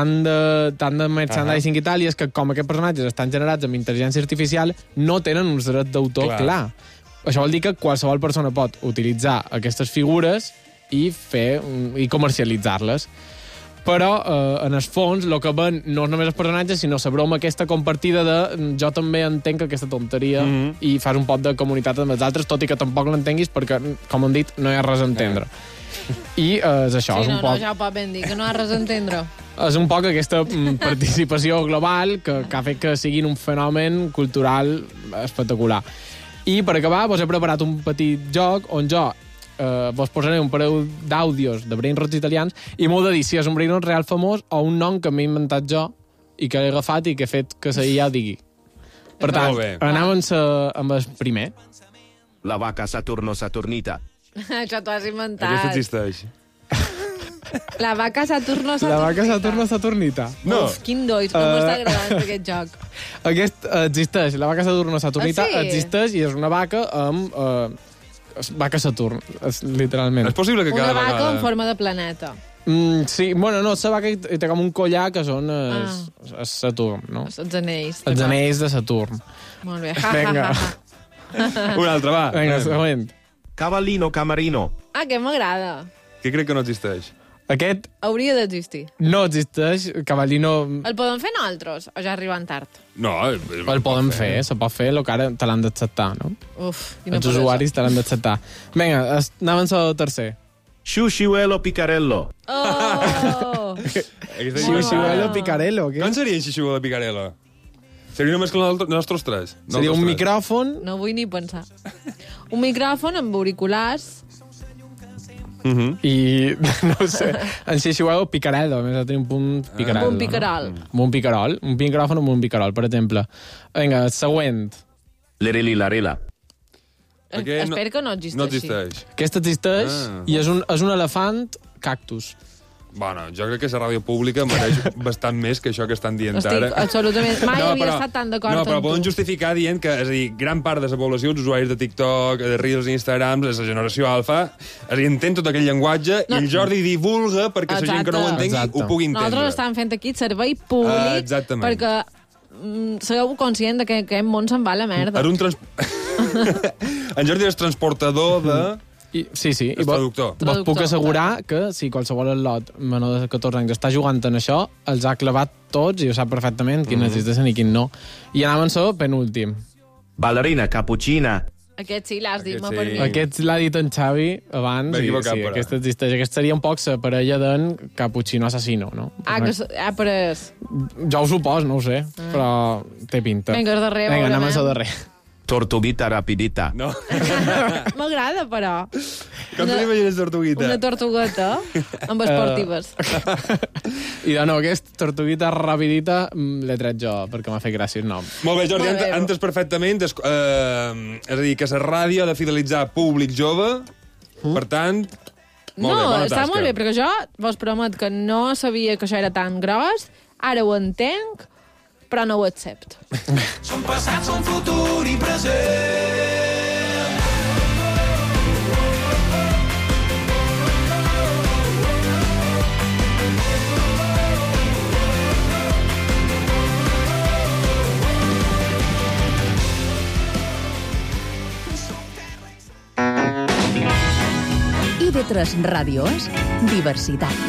[SPEAKER 7] de merchandising i tal, i és que com aquests personatges estan generats amb intel·ligència artificial, no tenen uns drets d'autor clar. Això vol dir que qualsevol persona pot utilitzar aquestes figures i comercialitzar-les. Però, en el fons, el que ven no és només els personatges, sinó la broma aquesta compartida de jo també entenc aquesta tonteria i fas un pot de comunitat amb els altres, tot i que tampoc l'entenguis perquè, com hem dit, no hi ha res a entendre. I és això.
[SPEAKER 5] Sí, no, ja ho pot ben dir, que no ha res a entendre.
[SPEAKER 7] És un poc aquesta participació global que ha fet que siguin un fenomen cultural espectacular. I per acabar, vos he preparat un petit joc on jo vos posaré un parell d'àudios de brainrots italians i m'ho de dir si és un brainrot real famós o un nom que m'he inventat jo i que he agafat i que he fet que la IA digui. Per tant, anem amb el primer.
[SPEAKER 18] La vaca Saturno Saturnita.
[SPEAKER 5] Això t'ho has inventat.
[SPEAKER 6] Aquesta existeix.
[SPEAKER 5] La vaca Saturno
[SPEAKER 7] La vaca Saturnita.
[SPEAKER 6] No.
[SPEAKER 5] Uf, quin dois, com m'està agradant aquest joc.
[SPEAKER 7] Aquest existeix, la vaca Saturnita
[SPEAKER 5] sí?
[SPEAKER 7] existeix i és una vaca amb... vaca Saturn, literalment.
[SPEAKER 6] És possible que
[SPEAKER 5] Una
[SPEAKER 6] cada
[SPEAKER 5] vaca
[SPEAKER 6] vegada...
[SPEAKER 5] en forma de planeta.
[SPEAKER 7] Sí, bueno, no, la vaca hi té com un collar que són Saturn, no?
[SPEAKER 5] Els anells.
[SPEAKER 7] Els anells de Saturn.
[SPEAKER 5] Molt bé.
[SPEAKER 7] Vinga.
[SPEAKER 6] Un altre, va.
[SPEAKER 7] Vinga, següent.
[SPEAKER 18] Cavallino camarino.
[SPEAKER 5] Ah, que m'agrada.
[SPEAKER 6] Que crec que no existeix.
[SPEAKER 7] Aquest
[SPEAKER 5] Hauria d'existir.
[SPEAKER 7] no existeix, Cavallino...
[SPEAKER 5] El podem fer nosaltres, o ja arriben tard?
[SPEAKER 6] No,
[SPEAKER 7] El podem fer, se pot fer, el que ara te l'han d'acceptar, no?
[SPEAKER 5] Uf, quina
[SPEAKER 7] Els usuaris te l'han d'acceptar. Vinga, anàvem al tercer.
[SPEAKER 18] Xixuelo picarello.
[SPEAKER 5] Oh!
[SPEAKER 7] Xixuelo picarello, què?
[SPEAKER 6] Com seria Xixuelo picarello? Seria només que els nostres tres.
[SPEAKER 7] Seria un micròfon...
[SPEAKER 5] No vull ni pensar. Un micròfon amb auriculars...
[SPEAKER 7] I, no ho sé, en Xixuelo picarello, a més de tenir un punt picarello.
[SPEAKER 5] Un picarol.
[SPEAKER 7] No? Un picarol, un micròfon amb un picarol, per exemple. Vinga, següent.
[SPEAKER 18] L'erili-larila.
[SPEAKER 5] Espero que no existeixi.
[SPEAKER 6] No existeix.
[SPEAKER 7] Aquest existeix i és un elefant cactus.
[SPEAKER 6] Bueno, jo crec que la ràdio pública mereix bastant més que això que estan dient
[SPEAKER 5] Estic
[SPEAKER 6] ara.
[SPEAKER 5] absolutament... Mai havia estat tan d'acord
[SPEAKER 6] amb tu. No, però
[SPEAKER 5] amb
[SPEAKER 6] poden
[SPEAKER 5] tu.
[SPEAKER 6] justificar dient que, és a dir, gran part de la població, els usuaris de TikTok, de Reels, Instagrams, és la generació alfa, és a dir, entén tot aquell llenguatge i el Jordi divulga perquè la gent que no ho entengui ho pugui entendre.
[SPEAKER 5] Nosaltres estàvem fent aquí servei públic perquè sigueu conscient de que aquest món se'n va a la merda.
[SPEAKER 6] En Jordi és transportador de...
[SPEAKER 7] Sí,
[SPEAKER 6] és traductor.
[SPEAKER 7] Vos puc assegurar que si qualsevol atlot menor de 14 anys està jugant en això, els ha clavat tots i ho sap perfectament quin existeixen i quin no. I anàvem a penúltim.
[SPEAKER 18] Ballerina, cappuccina.
[SPEAKER 5] Aquest sí, l'has dit, per mi.
[SPEAKER 7] Aquest l'ha dit en Xavi abans. Sí, aquest existeix. Aquest seria un poc la parella d'en Cappuccino Assassino, no?
[SPEAKER 5] Però és...
[SPEAKER 7] Jo ho supos, no ho sé, però té pinta.
[SPEAKER 5] Vinga, el darrer.
[SPEAKER 7] Vinga, anem al darrer.
[SPEAKER 18] Tortuguita rapidita.
[SPEAKER 6] No.
[SPEAKER 5] M'agrada, però.
[SPEAKER 6] Com te n'imagines tortuguita?
[SPEAKER 5] Una tortugueta amb esportives.
[SPEAKER 7] I de nou, aquesta tortuguita rapidita l'he tret jo, perquè m'ha fet gràcia el nom.
[SPEAKER 6] Molt bé, Jordi, entès perfectament. És a dir, que la ràdio ha de fidelitzar públic jove, per tant...
[SPEAKER 5] No, està molt bé, perquè jo vos promet que no sabia que això era tan gros, ara ho entenc, però no ho accepto.
[SPEAKER 11] Som passat, som futur i present.
[SPEAKER 19] IB3 Ràdio és diversitat.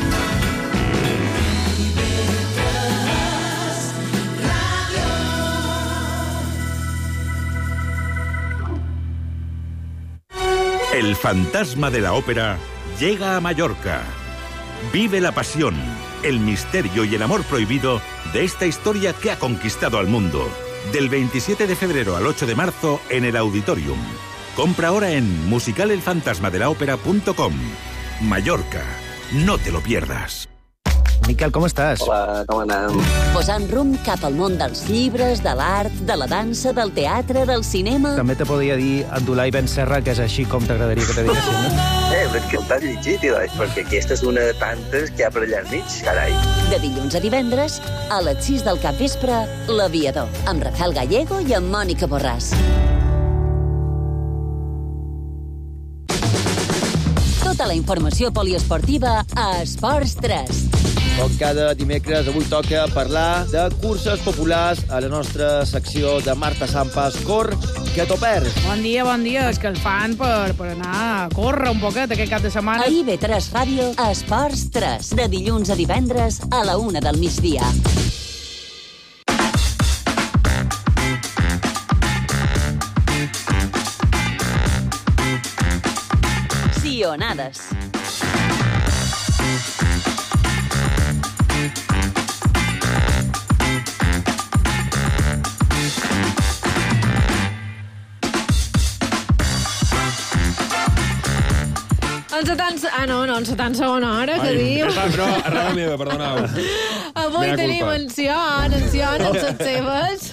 [SPEAKER 20] El fantasma de la ópera llega a Mallorca. Vive la pasión, el misterio y el amor prohibido de esta historia que ha conquistado al mundo. Del 27 de febrero al 8 de marzo en el Auditorium. Compra ahora en musicalelfantasmadelaopera.com. Mallorca, no te lo pierdas.
[SPEAKER 21] Miquel, com estàs?
[SPEAKER 22] Hola, com anem?
[SPEAKER 4] Posant rumb cap al món dels llibres, de l'art, de la dansa, del teatre, del cinema...
[SPEAKER 21] També te podria dir Abdulai Ben Serra, que és així com t'agradaria que te diguessin, no?
[SPEAKER 22] Però és que t'has llegit, perquè aquesta és una de tantes que hi ha per allà enmig, carai.
[SPEAKER 4] De dilluns a divendres, a les 6 del capvespre, L'Aviador, amb Rafael Gallego i amb Mònica Borràs. Tota la informació poliesportiva a Esports 3.
[SPEAKER 23] Com cada dimecres, avui toca parlar de curses populars a la nostra secció de Marta Sampas. Cor, que t'ho perds.
[SPEAKER 24] Bon dia, és que el fan per anar a córrer un poquet aquest cap de setmana.
[SPEAKER 4] A IB3 Ràdio, Esports 3, de dilluns a divendres a la 1 del migdia. Sionades.
[SPEAKER 5] En 70 segona hora, que diu?
[SPEAKER 6] Però, errada meva, perdoneu.
[SPEAKER 5] Avui tenim en Sion, les seves.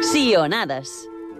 [SPEAKER 4] Sionades.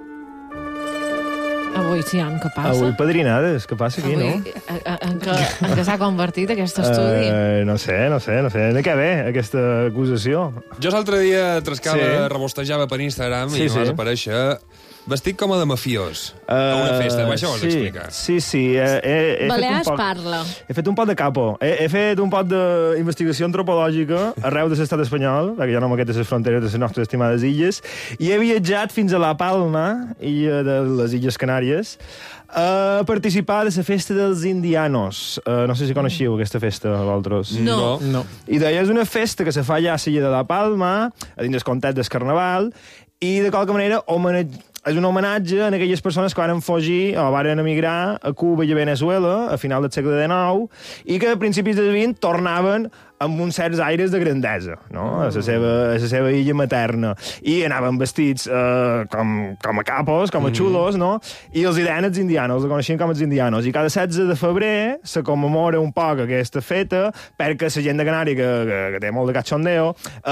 [SPEAKER 5] Avui, Sian, què passa?
[SPEAKER 1] Avui padrinades, què passa aquí,
[SPEAKER 5] Avui,
[SPEAKER 1] no?
[SPEAKER 5] En què s'ha convertit aquest estudi?
[SPEAKER 1] No sé. De què ve, aquesta acusació?
[SPEAKER 6] Jo l'altre dia trascava,
[SPEAKER 1] Sí.
[SPEAKER 6] rebostejava per Instagram
[SPEAKER 1] Sí,
[SPEAKER 6] i em vas
[SPEAKER 1] sí.
[SPEAKER 6] aparèixer vestit com a de mafiós a una festa. Això ho vols explicar?
[SPEAKER 1] Sí. He
[SPEAKER 5] Balears
[SPEAKER 1] fet un poc,
[SPEAKER 5] parla.
[SPEAKER 1] He fet un poc de capo. He fet un poc d'investigació antropològica arreu de l'estat espanyol, perquè ja no m'aquetes les fronteres de les nostres estimades illes, i he viatjat fins a La Palma, illa de les Illes Canàries, a participar de la festa dels indianos. No sé si coneixiu aquesta festa, vosaltres.
[SPEAKER 5] No.
[SPEAKER 1] I deia, és una festa que se fa allà a l'illa de La Palma, a dins del context del Carnaval, i de qualque manera és un homenatge a aquelles persones que van fugir o van emigrar a Cuba i a Venezuela a final del segle XIX i que a principis del XX tornaven amb uns certs aires de grandesa, no? A la seva illa materna. I anaven vestits com a capos, com a xulos, no? I els deien els indianos, els coneixien com els indianos. I cada 16 de febrer se commemora un poc aquesta feta perquè la gent de Canària, que té molt de cachondeo,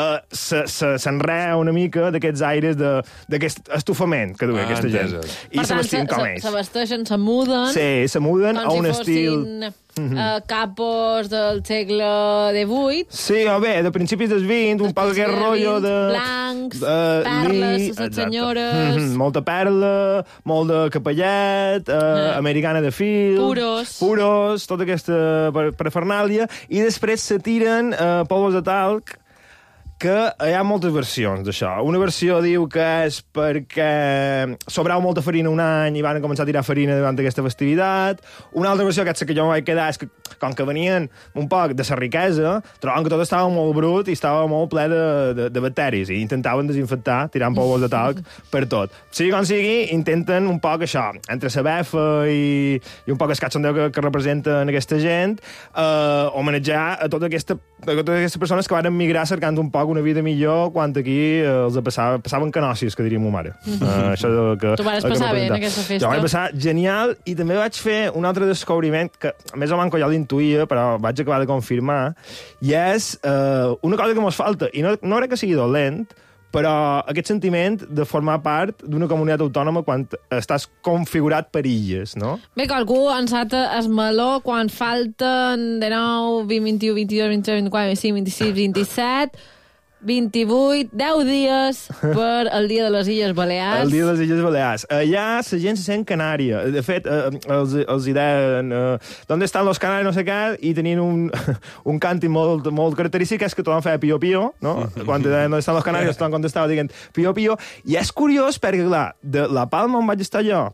[SPEAKER 1] s'enrea una mica d'aquests aires d'aquest estufament que duia aquesta gent. I
[SPEAKER 5] Per
[SPEAKER 1] se vestien com
[SPEAKER 5] tant,
[SPEAKER 1] ells.
[SPEAKER 5] se vesteixen, se muden...
[SPEAKER 1] Sí, se muden a un
[SPEAKER 5] com si
[SPEAKER 1] estil...
[SPEAKER 5] fossin capos del segle XVIII.
[SPEAKER 1] Sí, o bé, de principis del XX, un poc aquest rotllo de...
[SPEAKER 5] Blancs, perles, les senyores...
[SPEAKER 1] Molta perla, molt de capellet, americana de fil... Puros, tota aquesta parafernàlia, i després se tiren polvos de talc, que hi ha moltes versions d'això. Una versió diu que és perquè sobrava molta farina un any i van començar a tirar farina durant aquesta festivitat. Una altra versió, aquesta que jo em vaig quedar, és que com que venien un poc de la riquesa, trobaven que tot estava molt brut i estava molt ple de bacteris i intentaven desinfectar tirant polvos de talc per tot. Sigui com sigui, intenten un poc això, entre la befa i un poc el cachondeo que representen aquesta gent, homenatjar a totes aquestes persones que van emigrar cercant un poc una vida millor quan aquí els passaven canòcies, que diria ma mare. Això és el que...
[SPEAKER 5] Tu vas passar bé en aquesta festa?
[SPEAKER 1] Jo vaig passar genial i també vaig fer un altre descobriment que més o menys jo l'intuïa, però vaig acabar de confirmar, i és una cosa que mos falta, i no crec que sigui dolent, però aquest sentiment de formar part d'una comunitat autònoma quan estàs configurat per illes, no?
[SPEAKER 5] Bé, que algú ensata es meló quan falten de nou 20, 21, 22, 23, 24, 25, 26, 27... 28, 10 dies per el Dia de les Illes Balears.
[SPEAKER 1] El Dia de les Illes Balears. Allà la gent se sent canària. De fet, els deien ¿dónde están los canarios? No sé què, i tenien un càntic molt característic, és que tothom feia pio-pio, no? Quan te deien ¿dónde están los canarios? Tothom contestava dient pio-pio. I és curiós perquè, clar, de La Palma on vaig estar jo,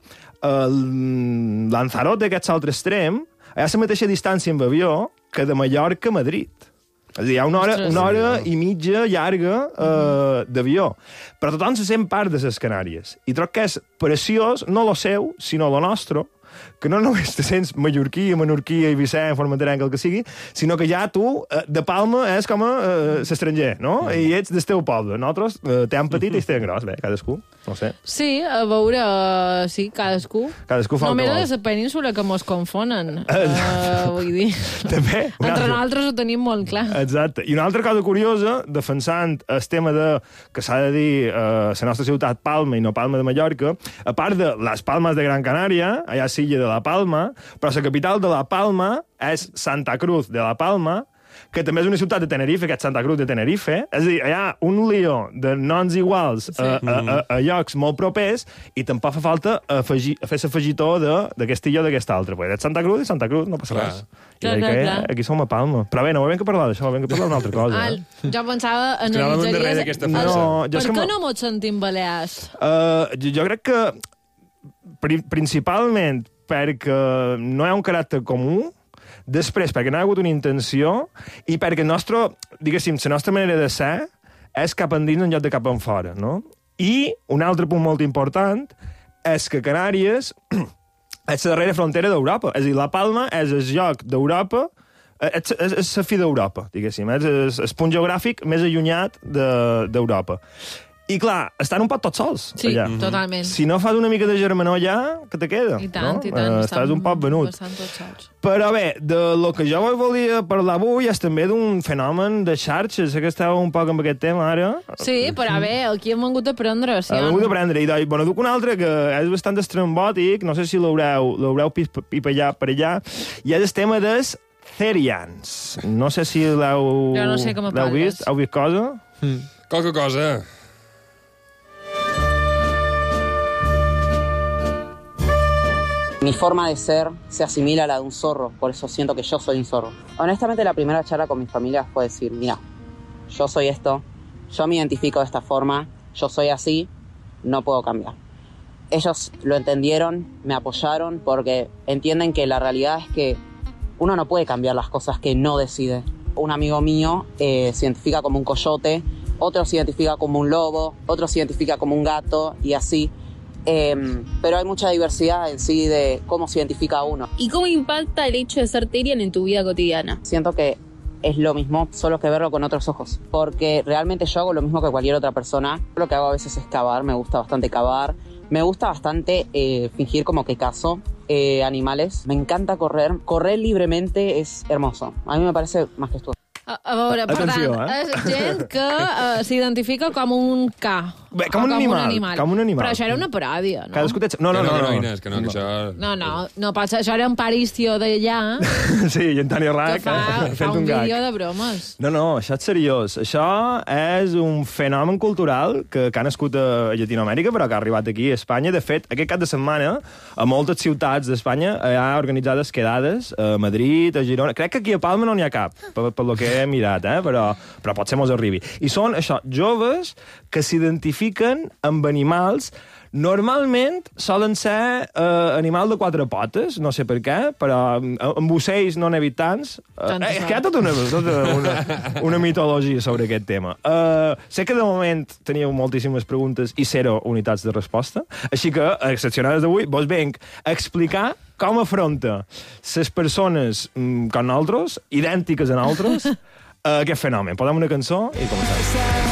[SPEAKER 1] Lanzarote, que és l'altre extrem, hi ha la mateixa distància amb avió que de Mallorca a Madrid. És a dir, hi ha una hora i mitja llarga d'avió. Però tothom se sent part de les Canàries. I troc que és preciós, no lo seu, sinó lo nostre, que no només te sents mallorquí, menorquí, eivissent, formenterenc, el que sigui, sinó que ja tu, de Palma, és com a l'estranger, no? I ets del teu poble. Nosaltres t'hem petit i estem gros, bé, cadascú, no sé.
[SPEAKER 5] Sí, a veure, sí, cadascú.
[SPEAKER 1] Cadascú fa el que
[SPEAKER 5] Només
[SPEAKER 1] vol.
[SPEAKER 5] a la península que mos confonen. Vull dir,
[SPEAKER 1] També.
[SPEAKER 5] entre nosaltres ho tenim molt clar.
[SPEAKER 1] Exacte. I una altra cosa curiosa, defensant el tema de que s'ha de dir la nostra ciutat Palma i no Palma de Mallorca, a part de les Palmes de Gran Canària, allà a l'illa de la Palma, però la capital de la Palma és Santa Cruz de la Palma, que també és una ciutat de Tenerife, que és Santa Cruz de Tenerife. És a dir, hi ha un lío de noms iguals a llocs molt propers i tampoc fa falta fer l'afegitó d'aquesta illa o d'aquesta altra. Perquè és Santa Cruz i Santa Cruz, no passa res.
[SPEAKER 5] Clar,
[SPEAKER 1] Aquí som a Palma. Però bé, no vam que parlar d'això, vam que parlar d'una altra cosa.
[SPEAKER 5] Jo pensava, analitzaries... Per què no mos sentim balears?
[SPEAKER 1] Jo crec que principalment perquè no hi ha un caràcter comú, després perquè no hi ha hagut una intenció i perquè la nostra manera de ser és cap endins en lloc de cap enfora, no? I un altre punt molt important és que Canàries és la darrera frontera d'Europa. És a dir, La Palma és el lloc d'Europa, és la fi d'Europa, diguéssim. És el punt geogràfic més allunyat d'Europa. I clar, estan un poc tots sols.
[SPEAKER 5] Sí,
[SPEAKER 1] allà.
[SPEAKER 5] totalment.
[SPEAKER 1] Si no fas una mica de germanor allà, què te queda?
[SPEAKER 5] I tant,
[SPEAKER 1] no?
[SPEAKER 5] i tant.
[SPEAKER 1] Estàs un poc venut.
[SPEAKER 5] Estan tots sols.
[SPEAKER 1] Però bé, de lo que jo volia parlar avui és també d'un fenomen de xarxes. Sé que estàveu un poc amb aquest tema ara.
[SPEAKER 5] Sí, però bé, aquí hem vengut a aprendre. Sí,
[SPEAKER 1] hem vengut a aprendre. I bueno, duc un altre que és bastant estrambòtic, no sé si l'haureu pipallat per allà, i és el tema dels Therians. No sé si l'heu
[SPEAKER 5] jo no sé com
[SPEAKER 1] vist. Heu vist cosa?
[SPEAKER 6] Qualque cosa.
[SPEAKER 2] Mi forma de ser se asimila a la de un zorro, por eso siento que yo soy un zorro. Honestamente, la primera charla con mi familia fue decir, mira, yo soy esto, yo me identifico de esta forma, yo soy así, no puedo cambiar. Ellos lo entendieron, me apoyaron, porque entienden que la realidad es que uno no puede cambiar las cosas que no decide. Un amigo mío se identifica como un coyote, otro se identifica como un lobo, otro se identifica como un gato y así. Pero hay mucha diversidad en sí de cómo se identifica uno.
[SPEAKER 3] ¿Y cómo impacta el hecho de ser Therian en tu vida cotidiana?
[SPEAKER 2] Siento que es lo mismo, solo que verlo con otros ojos. Porque realmente yo hago lo mismo que cualquier otra persona. Lo que hago a veces es cavar, me gusta bastante cavar. Me gusta bastante fingir como que cazo animales. Me encanta correr. Correr libremente es hermoso. A mí me parece majestuoso.
[SPEAKER 5] A veure, per tant, és gent que s'identifica com un ca.
[SPEAKER 1] Bé, com un animal.
[SPEAKER 5] Però això era una paròdia, no?
[SPEAKER 1] Cadascú té... No.
[SPEAKER 5] No passa, això era en Parisio d'allà.
[SPEAKER 1] Sí, i en Tani Rac
[SPEAKER 5] fent un vídeo de bromes.
[SPEAKER 1] No, això és seriós. Això és un fenomen cultural que ha nascut a Llatinoamèrica, però que ha arribat aquí a Espanya. De fet, aquest cap de setmana, a moltes ciutats d'Espanya hi ha organitzades quedades, a Madrid, a Girona... Crec que aquí a Palma no n'hi ha cap, per lo que he mirat, però potser mos arribi. I són, això, joves que s'identifiquen amb animals. Normalment solen ser animals de quatre potes, no sé per què, però amb ocells no n'he vist tants. És que hi ha tota una mitologia sobre aquest tema. Sé que de moment teníeu moltíssimes preguntes i 0 unitats de resposta, així que, excepcionades d'avui, vos venc a explicar com afronta les persones com nosaltres, idèntiques a nosaltres, aquest fenomen. Posem una cançó i comencem.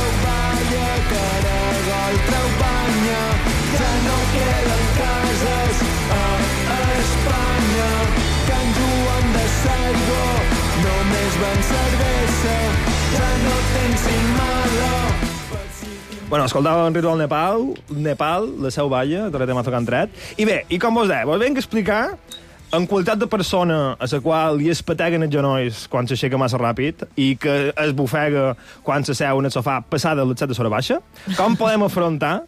[SPEAKER 1] Bueno, escoltava en Ritual Nepal, la seu balla, de Retemazo Cantret. I bé, i com vos deia, vos venc a explicar en qualitat de persona a la qual li es pateguen els genolls quan s'aixeca massa ràpid i que es bufega quan s'asseu en el sofà passada l'excés de sora baixa, com podem afrontar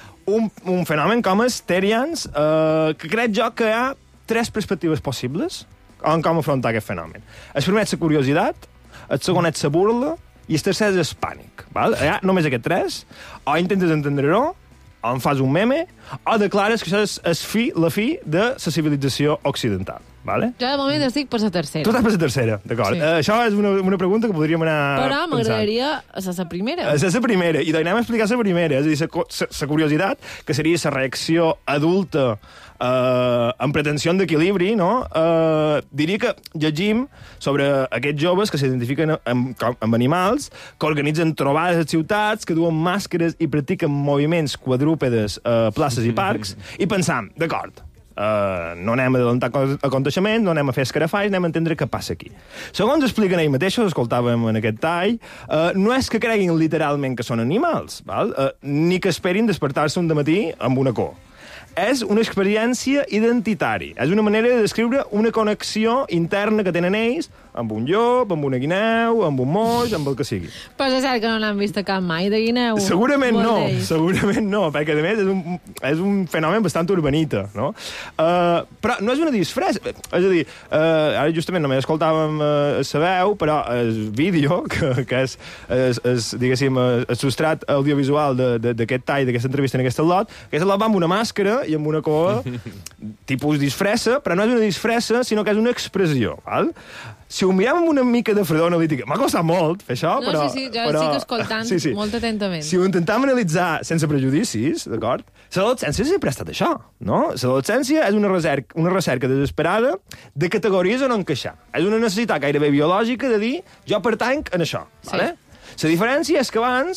[SPEAKER 1] un fenomen com els Therians, que crec jo que hi ha 3 perspectives possibles en com afrontar aquest fenomen. El primer és la curiositat, el segon és la burla i el tercer és el pànic. Val? Hi ha només aquests 3, o intentes entendre-ho, o en fas un meme, o declares que això és la fi de la civilització occidental. Vale?
[SPEAKER 5] Jo de moment estic per la tercera.
[SPEAKER 1] Tu estàs per la tercera, d'acord. Sí. Això és una pregunta que podríem anar pensant.
[SPEAKER 5] Però m'agradaria la primera.
[SPEAKER 1] La primera, i anem a explicar la primera, és a dir, la curiositat, que seria la reacció adulta amb pretensió d'equilibri, no? Diria que llegim sobre aquests joves que s'identifiquen amb animals, que organitzen trobades a ciutats, que duen màscares i practiquen moviments quadrúpedes a places i parcs, i pensam, d'acord, no anem a adelantar aconteixements, no anem a fer escarafalls, anem a entendre què passa aquí. Segons expliquen ells mateixos, escoltàvem en aquest tall, no és que creguin literalment que són animals, val? Ni que esperin despertar-se un dematí amb una cor. És una experiència identitària. És una manera de descriure una connexió interna que tenen ells amb un llop, amb una guineu, amb un moix, amb el que sigui.
[SPEAKER 5] Però és cert que no n'han vist cap mai, de guineu?
[SPEAKER 1] Segurament no, perquè a més és un fenomen bastant urbanita, no? Però no és una disfressa. És a dir, ara justament només escoltàvem la veu, però el vídeo, que és diguéssim, el substrat audiovisual d'aquest tall, d'aquesta entrevista en aquest lot va amb una màscara i amb una cua tipus disfressa, però no és una disfressa, sinó que és una expressió, val? Si ho mirem amb una mica de fredor analítica, m'ha costat molt fer això, però...
[SPEAKER 5] Sí, jo estic escoltant molt atentament.
[SPEAKER 1] Si ho intentem analitzar sense prejudicis, d'acord? L'adolescència sempre ha estat això, no? L'adolescència és una recerca desesperada de categories on encaixar. És una necessitat gairebé biològica de dir jo pertanc en això, vale? La diferència és que abans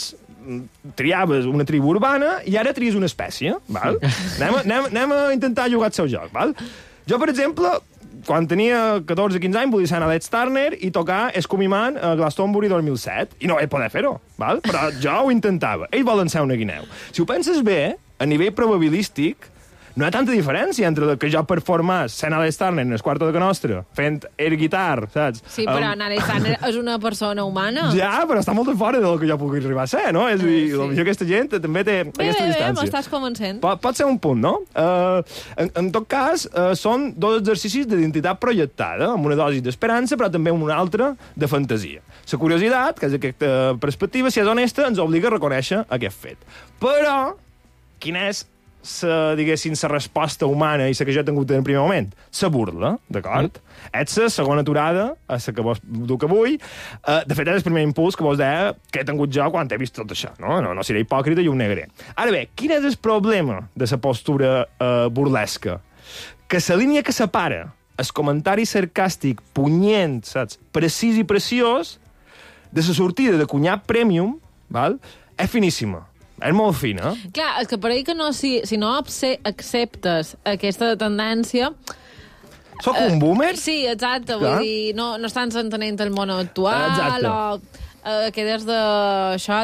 [SPEAKER 1] triaves una tribu urbana i ara tries una espècie, val? Anem a intentar jugar el seu joc, val? Jo, per exemple, quan tenia 14-15 anys volia ser Alex Turner i tocar Escumimant a Glastonbury 2007, i no vaig poder fer-ho, val? Però jo ho intentava. Ells volen ser una guineu. Si ho penses bé, a nivell probabilístic, no hi ha tanta diferència entre que jo performés sent Alex Turner en el quarto de que nostre, fent air guitar, saps?
[SPEAKER 5] Sí, però Alex Turner és una persona humana.
[SPEAKER 1] Ja, però està molt fora del que jo pugui arribar a ser, no? És a dir, potser aquesta gent també té aquesta distància.
[SPEAKER 5] M'estàs convencent.
[SPEAKER 1] Pot ser un punt, no? En tot cas, són dos exercicis d'identitat projectada, amb una dosi d'esperança, però també amb una altra de fantasia. La curiositat, que és aquesta perspectiva, si és honesta, ens obliga a reconèixer aquest fet. Però, quina és la resposta humana i la que jo he tingut en el primer moment? La burla, d'acord? Ets la segona aturada, a la que vos duc avui. De fet, és el primer impuls que vos deia que he tingut jo quan he vist tot això. No seré hipòcrita i ho negaré. Ara bé, quin és el problema de la postura burlesca? Que la línia que separa el comentari sarcàstic punyent, saps? Precís i preciós, de la sortida de cunyat premium, val? És finíssima. És molt fina.
[SPEAKER 5] Clar, és que per ahir que no, si no acceptes aquesta tendència...
[SPEAKER 1] Soc un boomer?
[SPEAKER 5] Sí, exacte. Vull dir, no estàs entenent el món actual, exacte. O quedes d'això,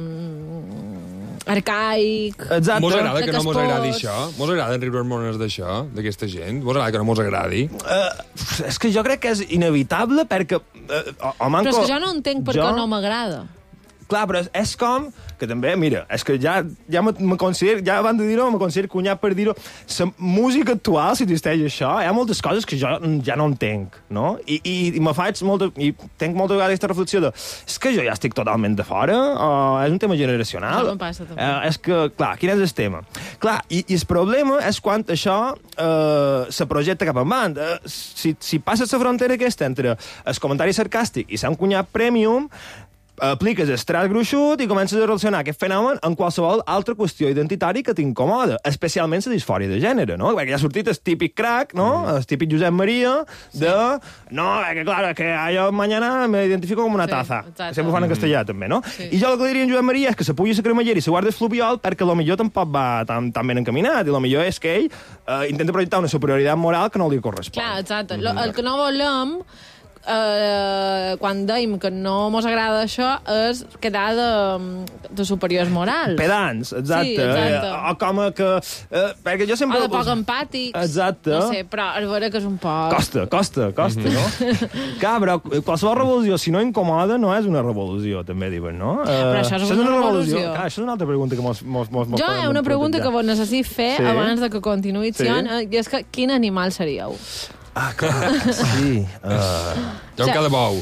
[SPEAKER 5] arcaic...
[SPEAKER 1] Exacte.
[SPEAKER 6] Mos agrada que no mos agradi això? Mos agrada riure mones d'això, d'aquesta gent? Mos agrada que no mos agradi?
[SPEAKER 1] És que jo crec que és inevitable perquè...
[SPEAKER 5] Però és que jo no entenc per què no m'agrada.
[SPEAKER 1] Clar, però és com que també, mira, és que ja me considero, ja abans de dir-ho, me considero cunyat per dir-ho, la música actual, si existeix això, hi ha moltes coses que jo ja no entenc, no? I me faig i tenc molta vegada aquesta reflexió de, és que jo ja estic totalment de fora, o és un tema generacional?
[SPEAKER 5] No em passa, també.
[SPEAKER 1] És que, clar, quin és el tema? Clar, i el problema és quan això se projecta cap endavant. Si passes la frontera aquesta entre el comentari sarcàstic i ser un cunyat premium, apliques el traç gruixut i comences a relacionar aquest fenomen amb qualsevol altra qüestió identitària que t'incomoda, especialment la disfòria de gènere, no? Perquè ja ha sortit el típic crack, no? El típic Josep Maria de... No, que claro, que jo mañana me identifico com una taza. Sempre ho fan en castellà, també, no? Sí. I jo el que diria en Josep Maria és que se pugi la cremallera i se guarda el fluviol perquè potser tampoc va tan ben encaminat i potser és que ell intenta projectar una superioritat moral que no li correspon.
[SPEAKER 5] Clar, exacte. El que no volem... quan dèiem que no mos agrada això és quedar de superiors morals.
[SPEAKER 1] Pedants, exacte.
[SPEAKER 5] Sí, exacte.
[SPEAKER 1] O com que... perquè jo sempre...
[SPEAKER 5] O de poc empàtics.
[SPEAKER 1] Exacte.
[SPEAKER 5] No sé, però és vera que és un poc...
[SPEAKER 1] Costa, no? Clar, però qualsevol revolució, si no incomoda, no és una revolució, també diuen, no?
[SPEAKER 5] Però això és una revolució.
[SPEAKER 1] Clar, això és una altra pregunta que mos
[SPEAKER 5] jo hi ha una pregunta que vos necessit fer abans de que continuï, i és que quin animal seríeu?
[SPEAKER 1] Ah, clar, sí.
[SPEAKER 6] Jo em cada bou.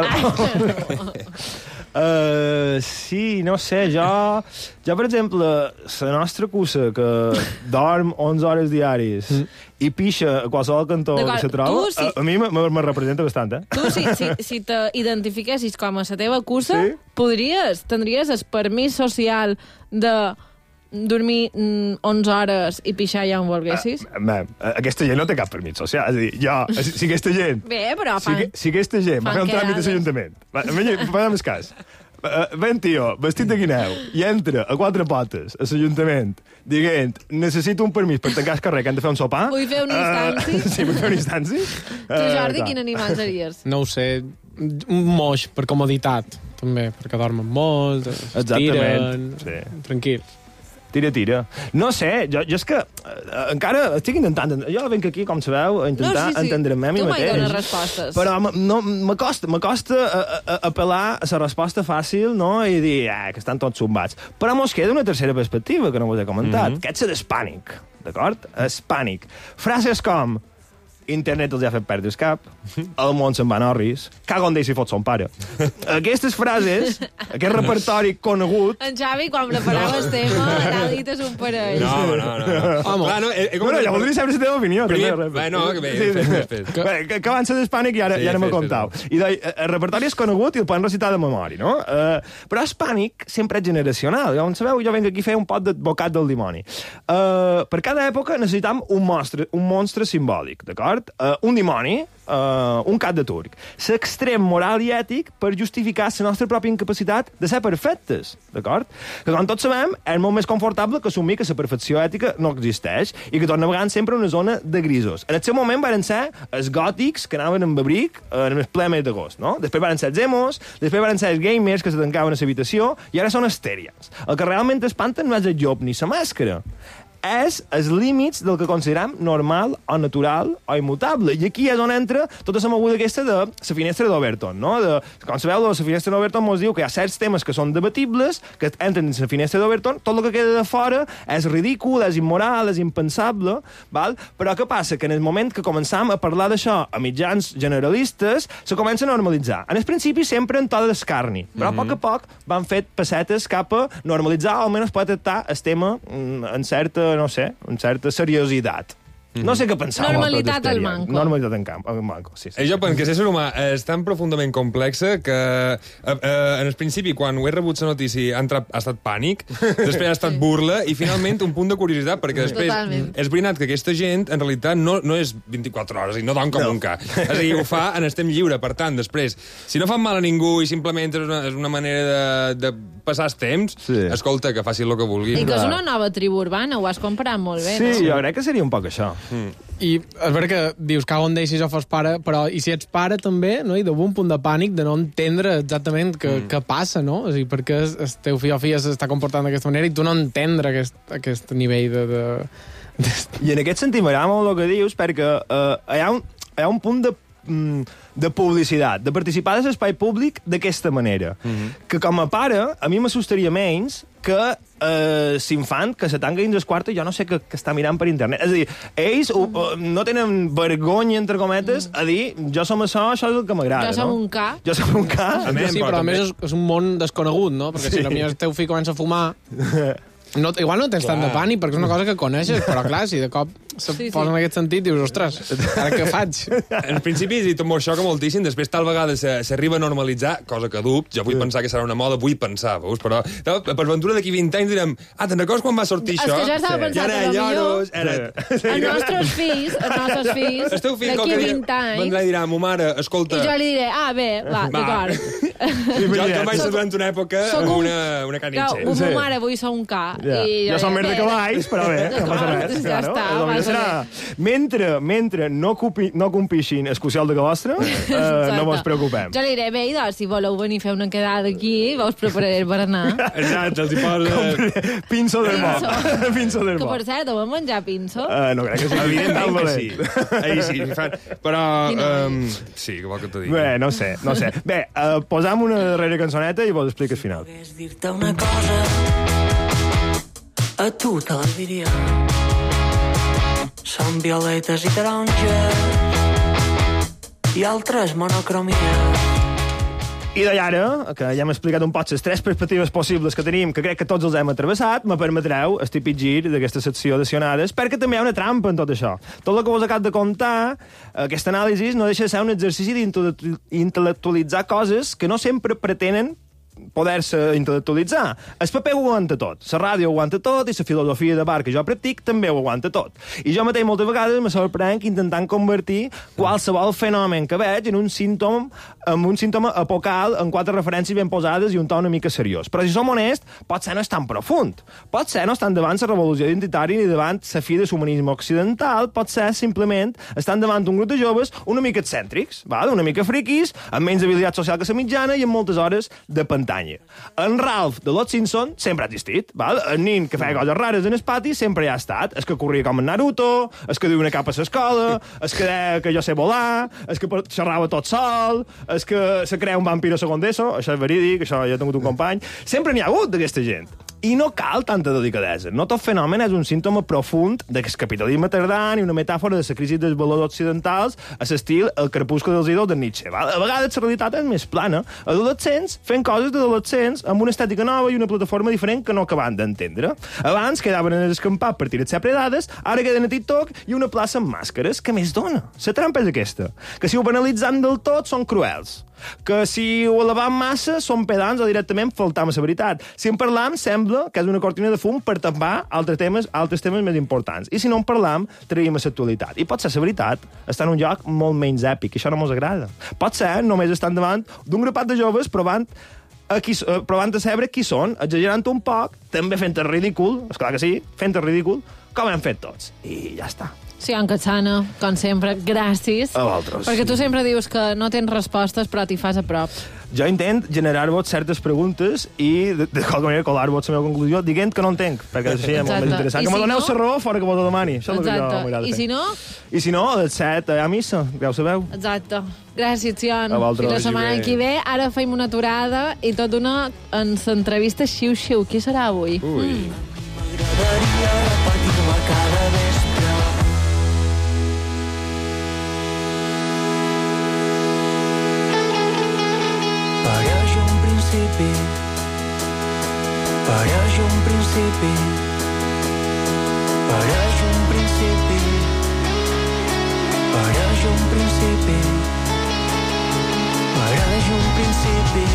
[SPEAKER 1] Sí, no sé, jo, per exemple, la nostra cussa que dorm 11 hores diàries i pixa a qualsevol cantó que se troba, a mi me representa bastant,
[SPEAKER 5] Tu, si t'identifiquessis com a la teva cussa, tindries el permís social de dormir 11 hores i pixar ja on volguessis?
[SPEAKER 1] Aquesta gent no té cap permís social. És a dir, si aquesta gent...
[SPEAKER 5] Bé, però
[SPEAKER 1] si aquesta gent va fer un tràmit a l'Ajuntament, farem el cas, ven tio, vestit de guineu, i entra a 4 potes a l'Ajuntament dient, necessito un permís per tancar el carrer que hem de fer un sopar...
[SPEAKER 5] Vull fer un instanci?
[SPEAKER 1] Sí, vull fer un instanci.
[SPEAKER 5] Tu, Jordi, quin animal series?
[SPEAKER 7] No ho sé, un moix, per comoditat, també, perquè dormen molt, es tiren, tranquil.
[SPEAKER 1] Tira. No sé, jo és que encara estic intentant... Jo venc aquí, com sabeu, a intentar entendre-me a mi mateix.
[SPEAKER 5] Tu mai dones respostes.
[SPEAKER 1] Però m'acosta apel·lar a la resposta fàcil, no?, i dir, que estan tots zumbats. Però mos queda una tercera perspectiva, que no us he comentat, que és la d'espànic, d'acord? Espànic. Frases com... Internet els ha fet perdre el cap, el món se'n va a Norris, cago en Déu si fot son pare. Aquestes frases, aquest repertori conegut...
[SPEAKER 5] En Xavi, quan preparava el tema, l'ha dit és un parell.
[SPEAKER 6] No.
[SPEAKER 1] Bueno, ja voldria saber la teva opinió. Que abans de d'Hispànic ja no m'ho contau. I el repertori és conegut i el poden recitar de memòria, no? Però Hispànic sempre és generacional. Com sabeu, jo venc aquí a fer un pot d'advocat del dimoni. Per cada època necessitam un monstre simbòlic, d'acord? d'acord? Un dimoni, un cap de turc. L'extrem moral i ètic per justificar la nostra pròpia incapacitat de ser perfectes, d'acord? Que, com tots sabem, és molt més confortable que assumir que la perfecció ètica no existeix i que tot navegant sempre una zona de grisos. En el seu moment van ser els gòtics que anaven amb abric en el ple mes d'agost, no? Després van ser els emos, després van ser els gamers que se tancaven a l'habitació i ara són els terians. El que realment espanten no és el llop ni la màscara, és els límits del que considerem normal o natural o immutable. I aquí és on entra tota la moguda aquesta de la finestra d'Overton, no? Com sabeu, la finestra d'Overton ens diu que hi ha certs temes que són debatibles, que entren en la finestra d'Overton, tot el que queda de fora és ridícul, és immoral, és impensable, val? Però què passa? Que en el moment que començam a parlar d'això a mitjans generalistes, se comença a normalitzar. En el principi sempre en to d'escarni, però a poc van fet passetes cap a normalitzar o almenys poder tractar el tema en certa, no sé, en certa seriositat. No sé què pensava.
[SPEAKER 5] Normalitat al manco.
[SPEAKER 1] Normalitat al manco, sí.
[SPEAKER 6] Jo penso que l'ésser humà és tan profundament complexa que en el principi, quan ho he rebut la notícia, ha estat pànic, després ha estat burla i finalment un punt de curiositat, perquè després és veritat que aquesta gent en realitat no és 24 hores i no dorm com un ca. És a dir, ho fa en el temps lliure. Per tant, després, si no fan mal a ningú i simplement és una manera de passar el temps, escolta, que faci el que vulgui.
[SPEAKER 5] I que és una nova tribu urbana, ho has comparat molt bé, no?
[SPEAKER 1] Sí, jo crec que seria un poc això.
[SPEAKER 7] I és veritat que dius que on deixis o fos pare, però i si ets pare també, no? I d'un punt de pànic de no entendre exactament què passa, no? És a dir, perquè el teu fill o filla s'està comportant d'aquesta manera i tu no entendre aquest nivell de...
[SPEAKER 1] I en aquest sentit m'agrada molt el que dius, perquè hi ha un punt de publicitat, de participar en l'espai públic d'aquesta manera. Que com a pare, a mi m'assustaria menys que l'infant que se tanca dins el quarto jo no sé que està mirant per internet. És a dir, ells no tenen vergonya, entre cometes, a dir, jo som això és el que m'agrada.
[SPEAKER 5] Jo som un ca.
[SPEAKER 1] Jo som un ca.
[SPEAKER 7] Sí, però a més és un món desconegut, no? Perquè si el teu fill comença a fumar... igual no tens tant de pànic, perquè és una cosa que coneixes, però clar, si de cop posa en aquest sentit, dius, ostres, ara què faig?
[SPEAKER 6] En principi, m'ho xoca moltíssim, després tal vegada s'arriba a normalitzar, cosa que dubte, jo vull pensar que serà una moda, veus, però per ventura d'aquí 20 anys direm, te'n recordes quan va sortir això?
[SPEAKER 5] És que ja estava pensant, els nostres fills,
[SPEAKER 6] el teu fill
[SPEAKER 5] d'aquí 20 anys,
[SPEAKER 6] vendrà i dirà, mo mare, escolta...
[SPEAKER 5] I jo li diré, bé, d'acord.
[SPEAKER 6] Jo vaig ser durant una època amb una canitxa.
[SPEAKER 5] Mo mare, vull ser un ca.
[SPEAKER 1] Jo som més de cavalls, però bé, no passa res.
[SPEAKER 5] Ja està.
[SPEAKER 1] Mentre no compixin el Cuciol de Calostre, no vos preocupem.
[SPEAKER 5] Jo li diré, bé, doncs, si voleu venir a fer una quedada aquí, vos prepararé el berenar.
[SPEAKER 6] Exacte, els hi posa...
[SPEAKER 1] Pinso del bo.
[SPEAKER 5] Que, per cert, ho vam menjar pinso?
[SPEAKER 1] No crec que sí.
[SPEAKER 6] Evidentment que sí. Ahir sí. Però... Sí, que vol que t'ho digui.
[SPEAKER 1] Bé, no sé. Bé, posam una darrera cançoneta i vos explico el final.
[SPEAKER 13] Dir-te una cosa, a tu te la diria. Són violetes i taronges i altres monocromies.
[SPEAKER 1] I d'ara, que ja hem explicat un poc les 3 perspectives possibles que tenim, que crec que tots els hem atravessat, me permetreu el típic gir d'aquesta secció de sionades, perquè també hi ha una trampa en tot això. Tot el que vos acabo de contar, aquesta anàlisi no deixa de ser un exercici d'intel·lectualitzar coses que no sempre pretenen poder-se intel·lectualitzar. El paper ho aguanta tot, la ràdio ho aguanta tot i la filosofia de bar que jo practic també ho aguanta tot. I jo mateix moltes vegades me sorprenc intentant convertir qualsevol fenomen que veig en un símptoma apocal amb 4 referències ben posades i un to una mica seriós. Però si som honests, potser no és tan profund. Potser no estan davant la revolució identitària ni davant la fi de l'humanisme occidental, potser simplement estan davant un grup de joves una mica excèntrics, una mica friquis, amb menys habilitat social que la mitjana i amb moltes hores de pantalla. En Ralph de Los Simpson sempre ha existit, val? El nin que feia coses rares en el pati sempre hi ha estat. És que corria com en Naruto, és que duia una capa a l'escola, és que deia que jo sé volar, és que xerrava tot sol, és que se crea un vampiro segon d'ESO, això és verídic, això ja he tingut un company. Sempre n'hi ha hagut d'aquesta gent. I no cal tanta delicadesa. No tot fenomen és un símptoma profund del capitalisme tardà i una metàfora de la crisi dels valors occidentals a l'estil El crepuscle dels ídols de Nietzsche. Val? A vegades la realitat és més plana. Adolescents fent coses d'adolescents amb una estètica nova i una plataforma diferent que no acaben d'entendre. Abans quedaven en l'escampat per tirar-se predades, ara queden a TikTok i una plaça amb màscares. Què més dona? La trampa és aquesta. Que si ho banalitzem del tot són cruels. Que si ho elevem massa són pedants o directament faltam a la veritat. Si en parlam sembla sembla que és una cortina de fum per tapar altres temes més importants. I si no en parlam, traiem a l'actualitat. I pot ser, la veritat, està en un lloc molt menys èpic, i això no mos agrada. Pot ser, només estan davant d'un grapat de joves provant a saber qui són, exagerant un poc, també fent el ridícul, esclar que sí, fent el ridícul, com hem fet tots. I ja està.
[SPEAKER 5] Sí, en Catsana, com sempre, gràcies.
[SPEAKER 1] A vosaltres.
[SPEAKER 5] Perquè tu sempre dius que no tens respostes, però t'hi fas a prop.
[SPEAKER 1] Jo intent generar-vos certes preguntes i, de qualque manera, colar-vos la meva conclusió dient que no entenc, perquè així és molt més interessant. Que me doneu la raó fora que vos ho demani. Això és el que jo m'agrada fer.
[SPEAKER 5] I si no?
[SPEAKER 1] I si no, a les 7 a missa, ja ho sabeu.
[SPEAKER 5] Exacte. Gràcies, Sion.
[SPEAKER 1] A vosaltres.
[SPEAKER 5] Fins la setmana que ve. Ara feim una aturada i tot una en l'entrevista xiu-xiu. Qui serà avui?
[SPEAKER 11] M'agradaria repetir-la cada vespre. Pareix un principi. Pareix un principi. Pareix un principi. Pareix un principi. Pareix un principi.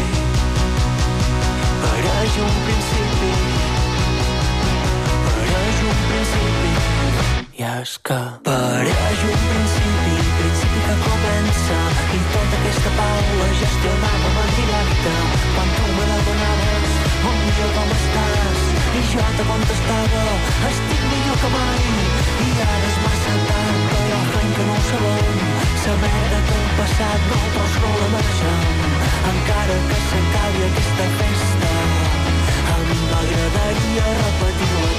[SPEAKER 11] Pareix un principi. Pareix un principi. I és que pareix un principi, principi que comença, i tota aquesta pau la gestionàvem en directe. Quan tu me la donaves, bon dia, com estàs? I jo te contestava, estic millor que mai. I ara és massa tard, però encara no ho sabem. La merda del passat nosaltres no la marxem. Encara que s'acabi aquesta festa, a mi m'agradaria repetir-la